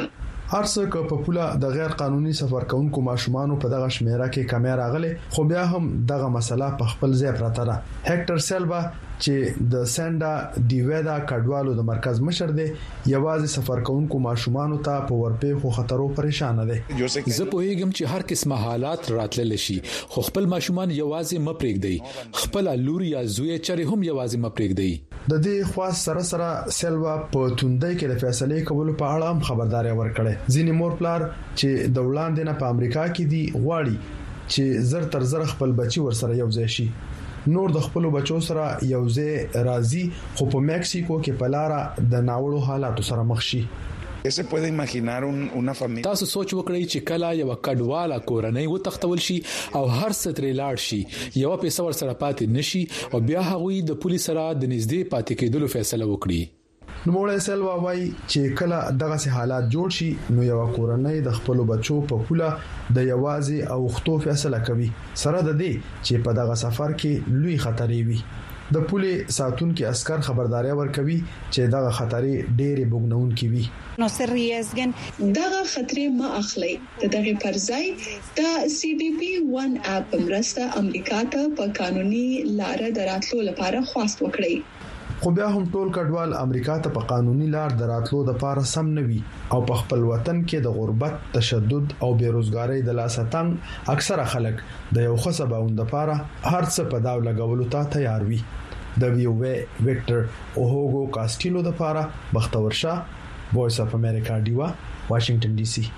ارڅ ک په پوله د غیر قانوني سفر کوونکو ماشومان په دغه شمیره کې کمی راغله خو بیا هم دغه مسله په خپل ځای پراته ده. هکټر سیلوا چې د ساندا دیویدا کډوالو د مرکز مشر دی یوازې سفر کوونکو ماشومان ته په ورپې خو خطرو پریشان دي. زه په هیګم چې هر قسمه حالات راتلل شي خو خپل ماشومان یوازې مپریږدي خپل لور یا زوی چره هم یوازې مپریږدي. د دې خاص سره سره سیلوا په توندۍ کې د فیصله کولو په اړه هم خبرداري ورکړه. ځینې مور پلار چې د وړاندې نه په امریکا کې دي غواړي چې زر تر زر خپل بچي ورسره یو ځای شي. نور د خپل بچو سره یوځای راځي خو په مکسیکو کې په لار د ناوړو حالاتو سره مخ شي. ese puede imaginar un, una familia تاسو سوچ وکړئ چې کله یو کډواله کورنۍ و تختول شي او هر څه ترې لاړ شي یو پیسې ور سره پاتې نشي او بیا هغوی د پولیس سره د نږدې پاتې کېدلو فیصله وکړي. نو موږ سلوا وایي چې کله دغه سه حالات جوړ شي نو یو کورنۍ د خپل بچو په پوله د یوازې او خطو فیصله کوي سره د دې چې په دغه سفر کې لوی خطرې وي. د پوله ساتونکو عسكر خبرداري ورکوي چې دغه خطرې ډېرې بوګنونکې وي. نو سریزګن دغه خطرې ما اخلي دغه پرځای د سی بي پی ون اپ مرسته امریکا ته په قانوني لار دراتلو لپاره خواست وکړي. خو بیا هم ټول کډوال امریکا ته په قانوني لار دراتلو د پاره سم نوي او په خپل وطن کې د غربت، تشدد او بیروزګاری د لاساتنګ اکثره خلک د یو خصباوند لپاره هر څه په داو لګولو ته تیار وي. د ویو ویکټر اوهوګو کاستیلو د پاره بختور شاه وایس اف امریکا دیوا واشنگټن ډي سي.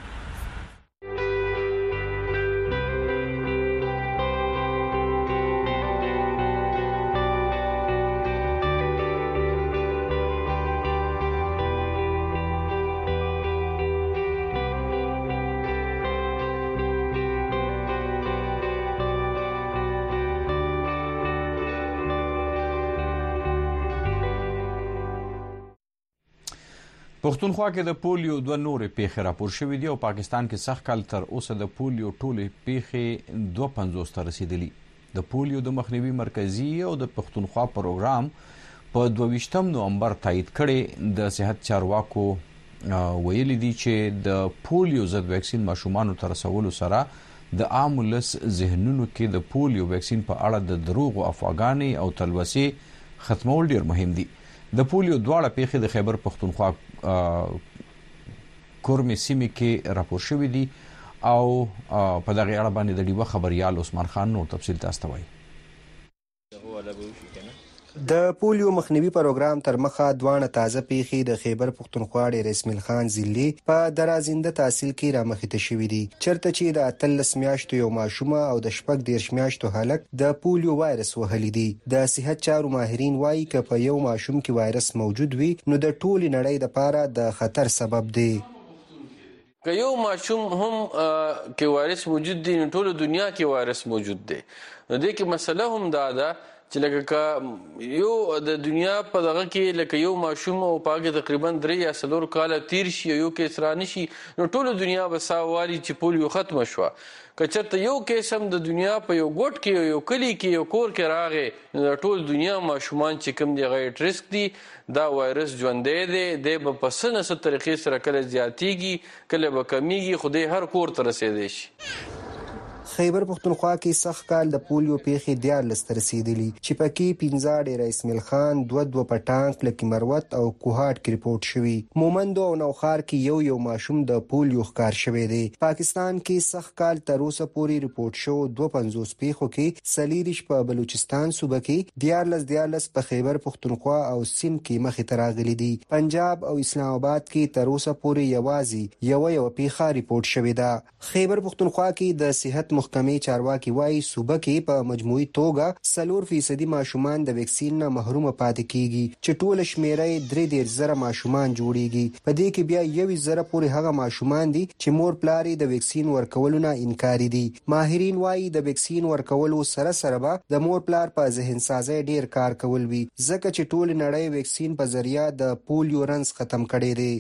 پښتونخوا کې د پولیو دوه نورې پیښې راپور شوې دي او پاکستان کې سخت کال تر اوسه د پولیو ټولې پیښې دوه پنځوس ته رسیدلي. د پولیو د مخنیوي مرکزی او د پښتونخوا پروګرام په دوه ویشتم نومبر تایید کړي. د صحت چارواکو ویلي دي چې د پولیو ضد ویکسین ماشومان ته رسولو سره د عام ولس ذهنونو کې د پولیو ویکسین په اړه د دروغ او افواګانې او تلوسې ختمول ډیر مهم دي. د پولیو دواړه پیښې د خیبر پښتونخوا کورمې سیمې کې راپور شوې دي او په دغه اړه باندې د ډیوه خبريال عثمان خان نور تفصیل تاسو ته وایي. د پولیو مخنیوي پروګرام تر مخه دوانه تازه پیښې د خیبر پښتونخوا ډېر اسماعیل خان ضلع په درازنده تحصیل کې رامخته شوې دي چرته چې د اتلس میاشتو یو ماشوم او د شپږ دیرش میاشتو هلک د پولیو وایرس وهلی دي. د صحت چارو ماهرین وایي چې په یو ماشوم کې وایرس موجود وي نو د ټولي نړۍ لپاره د خطر سبب دی. که یو ماشوم هم کې وایرس موجود دی نو ټول دنیا کې وایرس موجود دی. نو دې کې مسله هم دا ده چې لکه یو د دنیا په دغه کې لکه یو ماشوم او پاګه تقریبا درې یا څلور کال تیر شي یو کې اسرا نشي نو ټول دنیا بساوالي چې پولیو ختم شو. کچته یو قسم د دنیا په یو ګوټ کې یو کلی کې یو کور کې راغې نو ټول دنیا ماشومان چې کوم دی غیر ریسک دي دا وایرس ژوندې دی د په پسنه ست طریقې سره کله زیاتیږي کله به کمیږي خو دې هر کور ته رسیدي شي. خیبر پښتونخوا کې سخت کال د پولیو پیښې دیارلس ته رسیدلي چې پکې پنځه ډېر اسماعیل خان دوه دوه پټانک لکه مروت او کوهاټ کې ریپورت شوی. مومند او نوخار کې یو یو ماشوم د پولیو ښکار شوی دی. پاکستان کې سخت کال تر اوسه پورې ریپورت شو دوه پنځوس پیښو کې سلیریش په بلوچستان صوبه کې دیارلس دیارلس په خیبر پښتونخوا او سند کې مخې ته راغلي دي. پنجاب او اسلام آباد کې تر اوسه پورې یوازې یو یو پیښه ریپورت شوې ده. خیبر پښتونخوا کې د صحت محکمې چارواکي وایي صوبه کې په مجموعي توګه سلور فیصدي ماشومان د ویکسین نه محروم پاتې کیږي چې ټول شمیره درې ډیر زره ماشومان جوړیږي. په دې کې بیا یو زره پورې هغه ماشومان دي چې مور پلار د ویکسین ورکولو نه انکار دي. ماهرین وایي د ویکسین ورکولو سره سره به د مور پلار په ذهن سازي ډیر کار کول وي ځکه چې ټول نړۍ ویکسین په ذریعہ د پولیو رنز ختم کړي دي.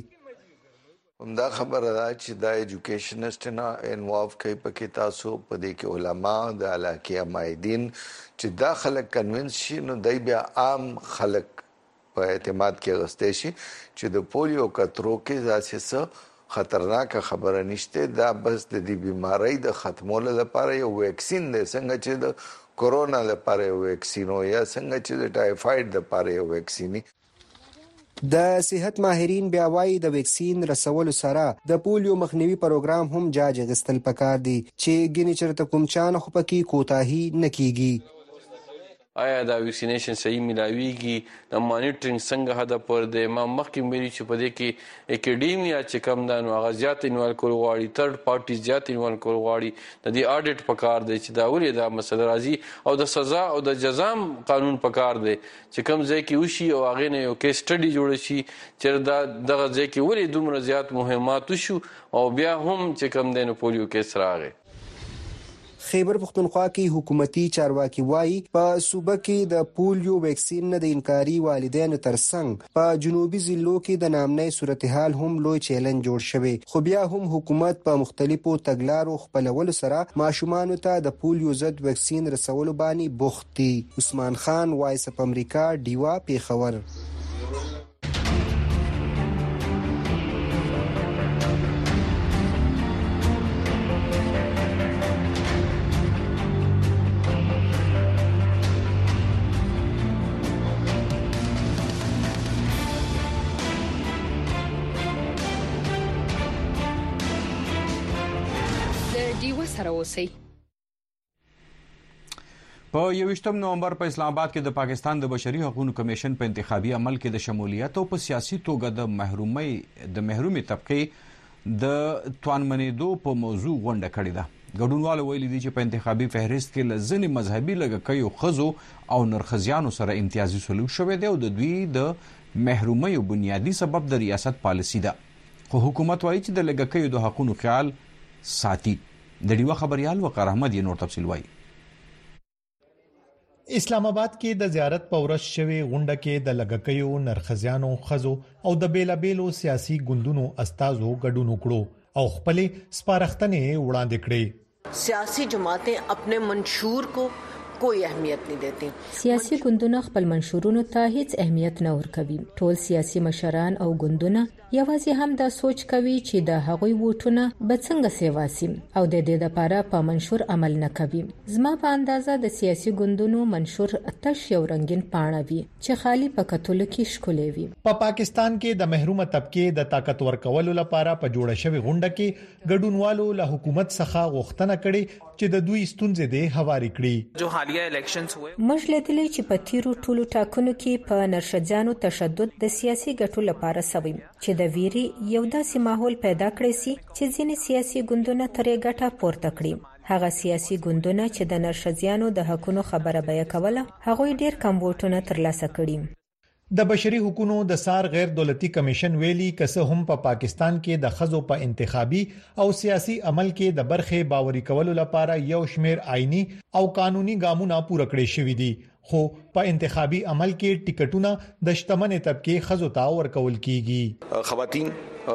همدا خبره ده چې د ایجوکیشنست نه انوالو کوي پکې تاسو په دې کې علما د علاقه امایدین چې دا خلک کنوینس شي نو دای بیا عام خلک په اعتماد کې غستې شي چې د پولیو کترو کې ځاسې خطرناک خبره نشته. دا بس د دې بیماری د ختمولو لپاره یو ویکسین دی، څنګه چې د کورونا لپاره یو ویکسین او یا څنګه چې د ټایفاید لپاره یو ویکسین. د صحت ماهرین بیا وايي د ویکسین رسولو سره د پولیو مخنیوي پروګرام هم جاج غستل پکار دي چې ګینه چرته کوم چانه خو پکې کوتاهي نکېږي. آیا دا ویکسینیشن صحیح ملاویږي؟ د مانیټرینګ څنګه هدف پر دی؟ ما مخکې ویلي چې په دې کې اکیډیمیا چې کم ده نو هغه زیات انوال کول غواړي، تھرډ پارټي زیات انوال کول غواړي. د دې اډیټ پکار دی چې دا ولې دا مسله راځي، او د سزا او د جزام قانون پکار دی چې کم ځای کې وشي او هغه نه یو کیس سټډي جوړ شي چې دا دغه ځای کې ولې دومره زیات مهمات وشو او بیا هم چې کم دی نو پولیو کیس راغی. خیبر پختونخوا کې حکومتي چارواکي وایي په صوبه کې د پولیو ویکسین نه د انکاري والدینو ترڅنګ په جنوبي ضلعو کې د نامنۍ صورتحال هم لوی چیلنج جوړ شوی، خو بیا هم حکومت په مختلفو تګلارو خپلولو سره ماشومانو ته د پولیو ضد ویکسین رسولو باندې بوخت دي. عثمان خان، وایس اف امریکا، ډیوا، پیښور. په یوویشتم نومبر په اسلام آباد کې د پاکستان د بشري حقوقو کمیشن په انتخابي عمل کې د شمولیت او په سیاسي توګه د محرومۍ د محرومي طبقه د توانمنېدو په موضوع غونډه کړې ده. ګډونوالو ویلي دي چې په انتخابي فهرست کې له ځینې مذهبي لږکیو ښځو او نرخزیانو سره امتیازي سلوک شوی دی او د دوی د محرومۍ بنیادی سبب د ریاست پالیسي ده، خو حکومت وایي چې د لږکیو د حقوقو خیال ساتي. د ډیوا خبريال وقار احمد یې نور تفصیل وایي. اسلام آباد کې د زیارت په ورځ شوی غونډه کې د لږکیو، نرخزیانو، خزو او د بیلابېلو سیاسي ګوندونو استازو ګډون وکړو او خپل سپارښتنې وړاندې کړې. سیاسي جماعتیں اپنے منشور کو کوئی اهمیت نه دیتی. سیاسي ګوندونه خپل منشورونو ته هیڅ اهمیت نه ورکوي. ټول سیاسي مشران او ګوندونه یوازې هم دا سوچ کوي چې د هغوی ووټونه به څنګه سیواسي او د دې لپاره په منشور عمل نه کوي. زما په اندازه د سیاسي ګوندونو منشور تش یو رنگین پاڼه وي چې خالی په کتلو کې ښکلي وي. په پا پاکستان کې د محرومه طبقه د طاقت ورکولو لپاره په جوړه شوی غونډه کې ګډونوالو له حکومت څخه غوښتنه کړې چې د دوی ستونزې دې هواري کړي. جو حالیه الیکشنز ہوئے موږ لیدلې چې په تیرو ټولو ټاکنو کې په نرشجانو تشدد د سیاسي ګټو لپاره سوي چې د ویري یو داسې ماحول پیدا کړی سي چې ځینې سیاسي ګوندونه ترې ګټه پورته کړي. هغه سیاسي ګوندونه چې د نرشجانو د حقونو خبره بیه کوله هغوی ډیر کم ووټونه ترلاسه کړي. د بشري حقوقو د سار غیر دولتي کمیشن ویلي کسه هم په پا پاکستان کې د خزو په انتخابي او سیاسي عمل کې د برخې باوري کولو لپاره یو شمیر آئینی او قانوني ګامونه پوره کړی شوی دي، خو په انتخابي عمل کې ټیکټونه د شتمنې طبقه خزو ته ورکول کیږي. خواتین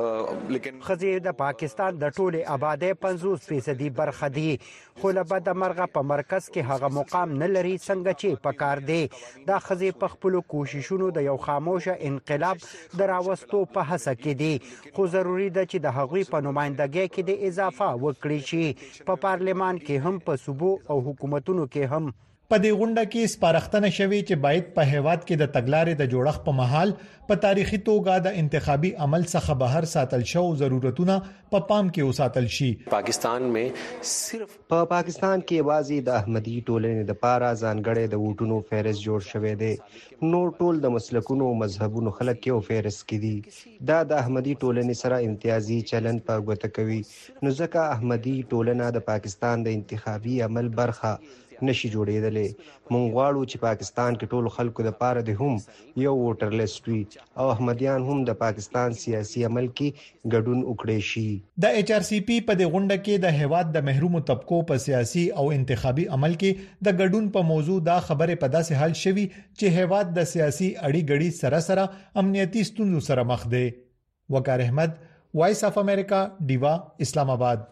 لیکن خزې د پاکستان د ټوله آبادی پنځوس فیصدي برخه دي، خو له بد مرغه په مرکز کې هغه مقام نه لري څنګه چې پکار دی. دا خزې په خپل کوششونو د یو خاموشه انقلاب دراوستو په هڅه کې دي، خو ضروری ده چې د هغوی په نمائندګۍ کې د اضافه وکړي چې په پارلمان کې هم په صوبو او حکومتونو کې هم. په دې غونډه کې سپارښتنه شوې چې باید په هیواد کې د تګلارې د جوړښت په محل په تاریخي توګه د انتخابي عمل څخه بهر ساتل شو ضرورتونه په پام کې وساتل شي. پاکستان میں صرف په پاکستان کې وازي د احمدي ټولنې د پاره ځانګړې د ووټونو فهرست جوړ شوی دی، نو ټول د مسلکونو مذهبونو خلک یو فهرست کې دي. دا د احمدي ټولنې سره امتیازي چلن په ګوته کوي، نو ځکه احمدي ټولنه د پاکستان د انتخابي عمل برخه نشي جوړېدلې. مونږ غواړو چې پاکستان کې ټول خلکو د پاره د هم یو ووټر لیست وي او احمدیان هم د پاکستان سیاسي عمل کې ګډون وکړي شي. د ایچ آر سی پی په دې غونډه کې د هیواد د محرومو طبقو په سیاسي او انتخابي عمل کې د ګډون په موضوع دا خبره په داسې حال شوي چې هیواد د سیاسي اړي ګړي سره سره امنیتي ستونزو سره مخ دی. وقار احمد، وایس اف امریکا، ډیوا، اسلام آباد.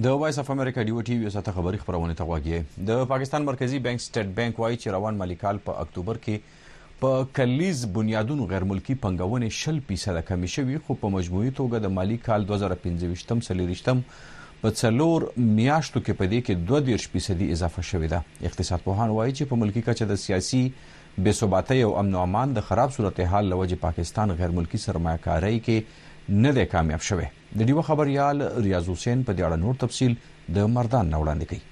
د وایس اف امریکا ډیو ټي وی سره خبري خبرونه ته واګي د پاکستان مرکزی بانک سټیټ بانک وايي چې روان مالی کال په اکتوبر کې په کلیز بنیادونو غیر ملکی پنګونې شل فیصد کمی شوي خو په مجموعي توګه د مالی کال دوه زره پنځه ویشت سلیریشتم په څلور میاشتو کې په دې کې دوه دېرش فیصد اضافه شوې ده. اقتصاد پوهان وايي چې په ملکی کچه د سیاسي بې ثباتۍ او امن او امان د خراب صورتحال لوجه پاکستان غیر ملکی سرمایه‌کاري کې نه دی کامیاب شوی. د دیو خبريال ریاض حسین په دې اړه نور تفصیل د مردان وړاندې کوي.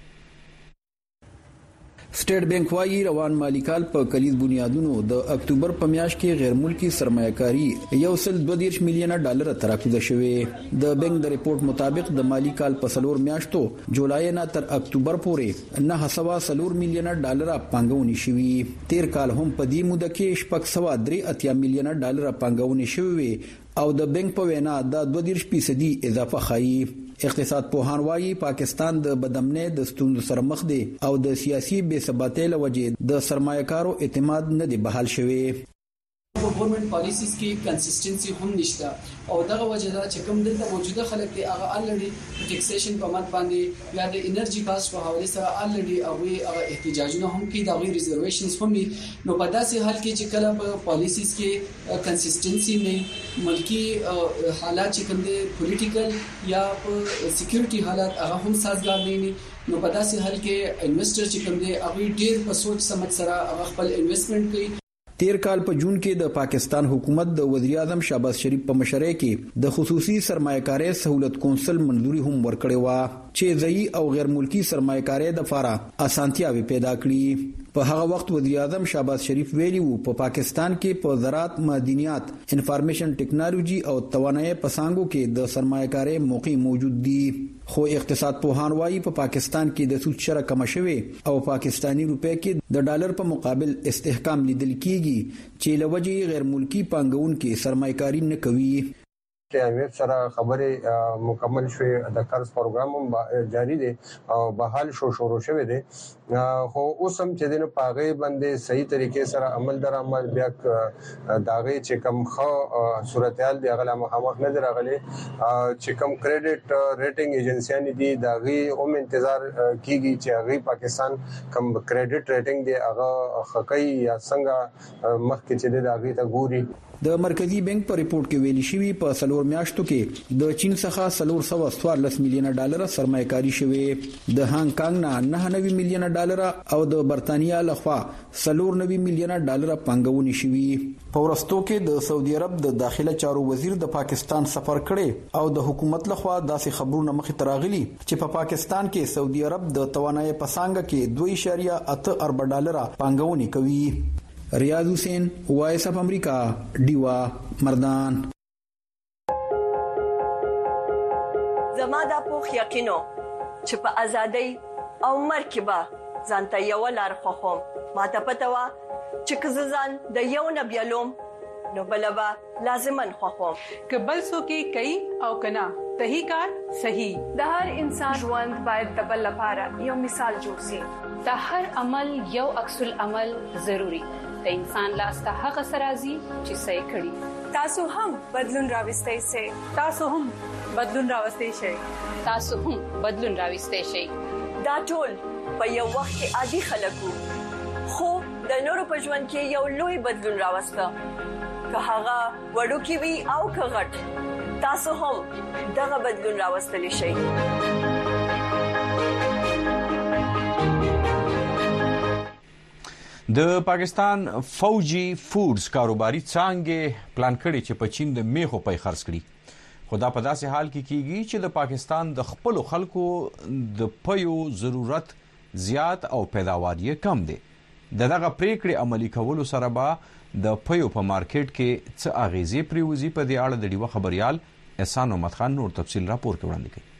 سټیټ بانک وايي روان مالی کال په کلیز بنیادونو د اکتوبر په میاشت کې غیر ملکی سرمایه‌کاري یو سل دوه دېرش میلیونه ډالر تراکوزه شوې. د بانک د ریپورت مطابق د مالی کال په څلور میاشتو جولای نه تر اکتوبر پورې نه سوا څلور میلیونه ډالر پانګونې شوې. تیر کال هم په دې موده کې شپږ سوه درې اتیا میلیونه ډالر پانګونې شوې او د بانک په وینا د دوه دېرش فیصدي اضافه ښایي. اقتصاد پوهان وايي پاکستان د بدامنۍ د ستونزو سره مخ دی او د سیاسي بې ثباتۍ له وجې د سرمایه‌کارو اعتماد نه دی بحال شوی. په ګورنمنت پالیسیز کې کنسستنسي هم نشته او دغه وجه دا چې کوم دلته موجوده خلک دي هغه الریډي ټیکسیشن په مت باندې یا د انرژي کاست په حواله سره الریډي هغه هغه احتجاجونه هم کوي، د غیر ریزرویشنز هم دي. نو په داسې حال کې چې کله په پالیسیز کې کنسستنسي نه ملکی حالات چې کوم دي پولیټیکل یا په سکیورټي حالات هغه هم سازګار نه دي، نو په داسې حال کې انویسټر چې کوم دي هغه ډیر په سوچ سمج سره هغه خپل انویسټمنټ کوي. تیر کال په جون کې د پاکستان حکومت د وزیر اعظم شهباز شریف په مشرۍ کې د خصوصي سرمایه‌کاري سہولت کونسل منځوري هم ورکړې و چې ځای او غیر ملکی سرمایه‌کاري د لپاره اسانتیاوي پیدا کړي. په هغه وخت وزیر اعظم شهباز شریف ویلي وو په پاکستان کې په زراعت، معدنیات، انفارمیشن ټیکنالوژي او توانایي پسانګو کې د سرمایه‌کاري موقع موجود دي. خو اقتصاد پوهان وايي په پاکستان کې د سود شرک کم شوی او پاکستانی روپے کې د ډالر په مقابل استحکام لیدل کیږي چې لوجه غیر ملکی پانګونکو سرمایه‌کاري نه کوي. امیر سره خبره مکمل شوې، د قرض پروګرام هم جاری دی او بحال شو شروع شوی دی، خو اوس هم چې دنه پاغه باندې صحیح طریقې سره عمل درآمد بیا داغه چې کم خو صورتحال دی غلا مخامخ نه درغلي چې کم کریډټ ریټینګ ایجنسیان دي داغه هم انتظار کیږي چې هغه پاکستان کم کریډټ ریټینګ دی هغه حقای یا څنګه مخکې چې داغه ته ګوري. د مرکزی بانک په ریپورت کې ویلي شوی په سلور میاشتو کې د چین څخه سلور سو څوارلس میلیونه ډالر سرمایه‌کاري شوې، د هانګ کانګ نه نه نوي میلیونه ډالر او د برتانیا لخوا سلور نوي میلیونه ډالر پانګونې شوې. په ورستو کې د سعودي عرب د داخله چارو وزیر د پاکستان سفر کړي او د حکومت لخوا داسې خبرونه مخې تراغلي چې په پاکستان کې سعودي عرب د توانایي پسانګ کې دوه اعشاریه اته ارب ډالر پانګونې کوي. ریاض حسین، وایس اف امریکا، ډیوا، مردان. زما د پوخ یقینو چې په ازادۍ او مرکبه ځانته یو لار خوخم، ما ته پته وا چې کززان د یو نبیلوم نو بلبا لازمن خوخم که بل څوک کوي او کنا صحیح کار صحیح. د هر انسان ژوند باید د بل لپاره یو مثال جوړ شي. د هر عمل یو عکس العمل ضروری. د انسان لاس ته هغه سرازي چې صحیح کړي. تاسو هم بدلون راوستئ شئ. تاسو هم بدلون راوستئ شئ. تاسو هم بدلون راوستئ شئ. دا ټول په یو وخت کې عادي خلکو خو د نورو په ژوند کې یو لوی بدلون راوسته، که هغه وړوکی وي او که غټ. تاسو هم دغه بدلون راوستلی شئ. د پاکستان فوجي فودز کاروباري څانګې پلان کړي چې په چین د میخو پي خرڅ کړي، خو دا په داسې حال کې کیږي چې د پاکستان د خپل خلکو د پيو ضرورت زیات او پیداوار یې کم دي. دغه پریکړې عملی کولو سره به د پيو په مارکیټ کې څه اغیزې پریوزي. په دې اړه د ډیوه خبريال احسان احمد خان نور تفصیل راپور وړاندې کوي.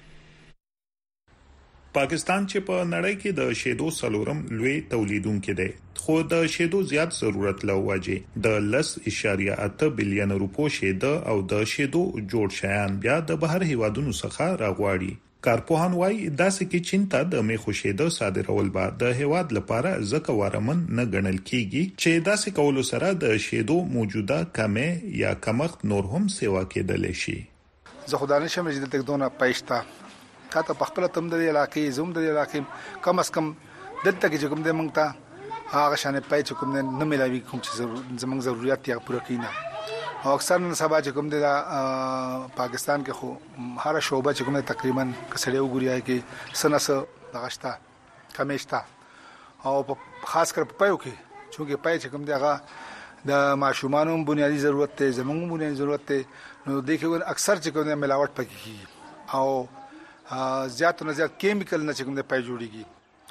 پاکستان چې په نړۍ کې د شیدو سلورم لوی تولیدونکو دی، خو د شیدو زیات ضرورت لوجه د لس اشاریه اته بلین روپو شیده او د شیدو جوړ شیان بیا د بهر هیوادونو څخه راغواړي. کارپوهان وايي داسې کې چین ته د میخو شیدو صادرول به د هیواد لپاره ځکه وارمن نه ګڼل کیږي چې داسې کولو سره د شیدو موجوده کمې یا کمښت نور هم سیوا کېدلی شي. زه خدای نشم چې د تکدونه پېښتا کاته په خپل تم د علاقې زوم د علاقې کم اس کم دلته کې کوم د مونږ ته هغه شانه پای چې کوم نه ملاوي کوم چې زمونږ ضرورت یې پوره کینا او اکثر نن سبا چې کوم د پاکستان کې خو هر شعبه چې کوم تقریبا کسړیو ګوریا کې سنس دغشتا کمیشتا او خاص کر په پایو کې چې پای چې کوم دی هغه د ماشومانو بنیادی ضرورت ته زمونږ بنیادی ضرورت ته نو دیکھو اکثر چې کوم ملاوټ پکې کی او زیات نه زیات کیمیکل نه چې کوم د پای جوړیږي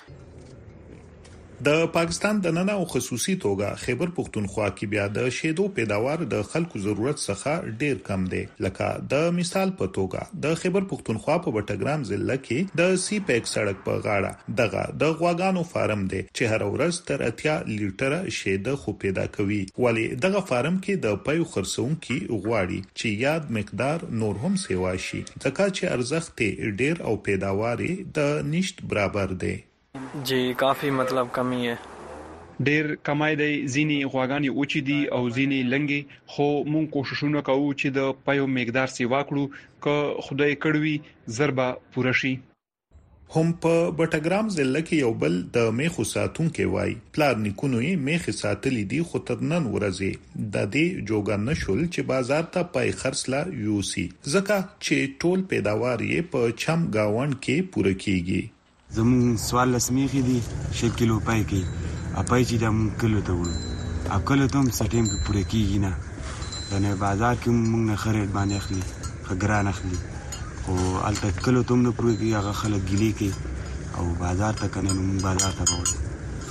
د پاکستان د نن او خصوصي توګه خیبر پختونخوا کې بیا د شیدو پیداوار د خلکو ضرورت څخه ډیر کم دی لکه د مثال په توګه د خیبر پختونخوا په بټګرام ضلع کې د سی پیک سړک په غاړه دغه د غواګانو فارم دی چې هر ورځ تر اتیا لیټره شیده خو پیدا کوي ولی دغه فارم کې د پيو خرڅون کې غواړي چې یاد مقدار نور هم سیوا شي ځکه چې ارزښت ډیر او پیداوار د نشټ برابر دی جی کافی مطلب کمی ہے ډیر کمای دی زینی غواګانی اوچې دي او زینی لنګي خو مونږ کوششونه کوو چې د پيو مقدار سیوا کړو که خدای کړوي ضربه پوره شي هم په بټګرام ضلع کې یو بل د میخو ساتون کې وای پلار نیکونو یې میخ ساتلې دي خو تر نن ورځې د دې جوګا نشول چې بازار ته پای خرڅلا یوسي ځکه چې ټول پیداوار یې په چم گاوند کې پوره کیږي زمون سوال لسمیخي دي شل کیلو پای کې اپای چې د مون کلو ته وړو اکل ته هم سټیم کې پوره کیږي نه د نه بازار کې مونږ نه خرید باندې اخلي خګران اخلي او الته کلو ته نه پوره کیږي هغه خلک ګلی کې او بازار ته کنه مونږ بازار ته وړو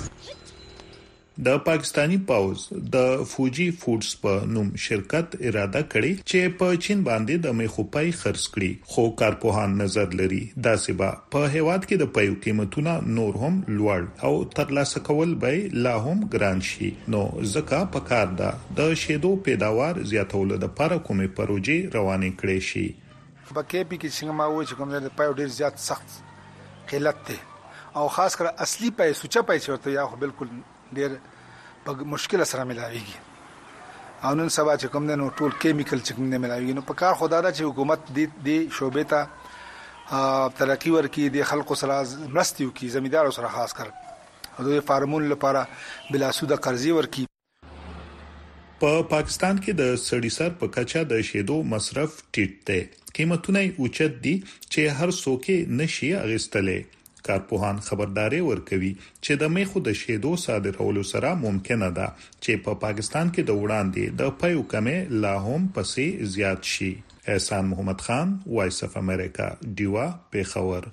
د پاکستانی پاوز د فوجي فودز په نوم شرکت اراده کړې چې په چین باندې د میخوپای خرڅ کړي خو کارپوهان نظر لري دا سبا په هیواد کې د پيو قیمتونه نور هم لوړ او ترلاسه کول به لا هم ګران شي نو ځکه په کار ده د شیدو پیداوار زیاتول د لپاره کومې پروژې روانې کړې شي په کې پی کې څنګه ما و چې کوم د پيو ډیر زیات سخت قلت ته او خاص کر اصلي پي سوچا پي چورته یا خو بالکل ډیر په مشکل سره ملاويږي او نن سبا چې کوم نه ټول کیمیکل چې کوم نه ملاويږي نو په کار خدای دا چې حکومت دې دې شوبې ته ترقی ورکړي د خلکو سره مرستيو کې زمیندارو سره خاص کر او د فارمون لپاره بلا سود قرضې ورکړي په پاکستان کې د سړي سر په کچا د شیدو مصرف ټیټ دی قیمتونه اوچت دي چې هر څوک نشي اغستلې کارپوهان خبرداري ورکوي چې د میخو د شیدو صادرولو سره ممکنه ده چې په پا پاکستان کې د وړاندې د پيو کمې لا هم پسې زیات شي احسان محمد خان وایس اف امریکا دیوا پیښور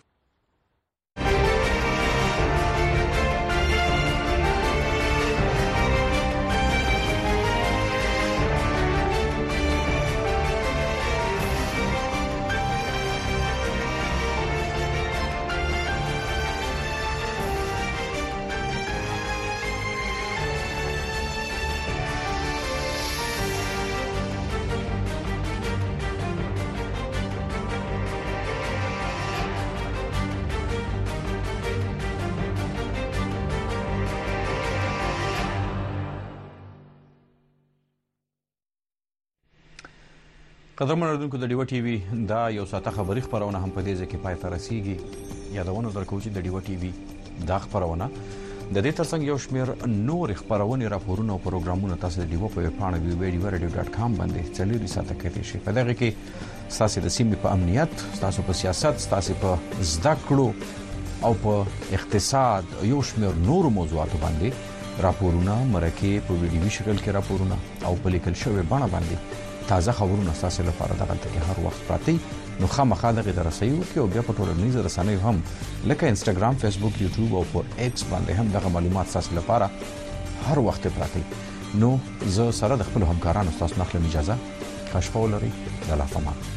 قدرمن اوریدونکو د ډیو ټي وي دا یو ساته خبری خبرونه هم په دې ځکه پای ته رسیږي یادونه درکو چې د ډیو ټي وي دا خبرونه د دې ترڅنګ یو شمیر نور خبرونه راپورونه او پروګرامونه تاسو د ډیو په پاڼه وی ویډیو رادیو ډاټ کام باندې چلیږي ساته کې شي په دغه کې تاسو د سیمې په امنیت تاسو په سیاست تاسو په زده کړو او په اقتصاد یو شمیر نور موضوعاتو باندې راپورونه مرکه په ویډیو شکل کې راپورونه او په لیکل شوی بڼه باندې تازه خبرونه تاسو لپاره دغه ته هر وخت پراتی نو خامخا دغه درسایو کې او بیا په ټولنیزو رسنیو هم لکه انستګرام فیسبوک یوټیوب او په ایکس باندې هم دغه معلومات تاسو لپاره هر وخت پراتی نو زه سره د خپل همکارانو تاسو نخلم اجازه خوشحال لري د الله پامان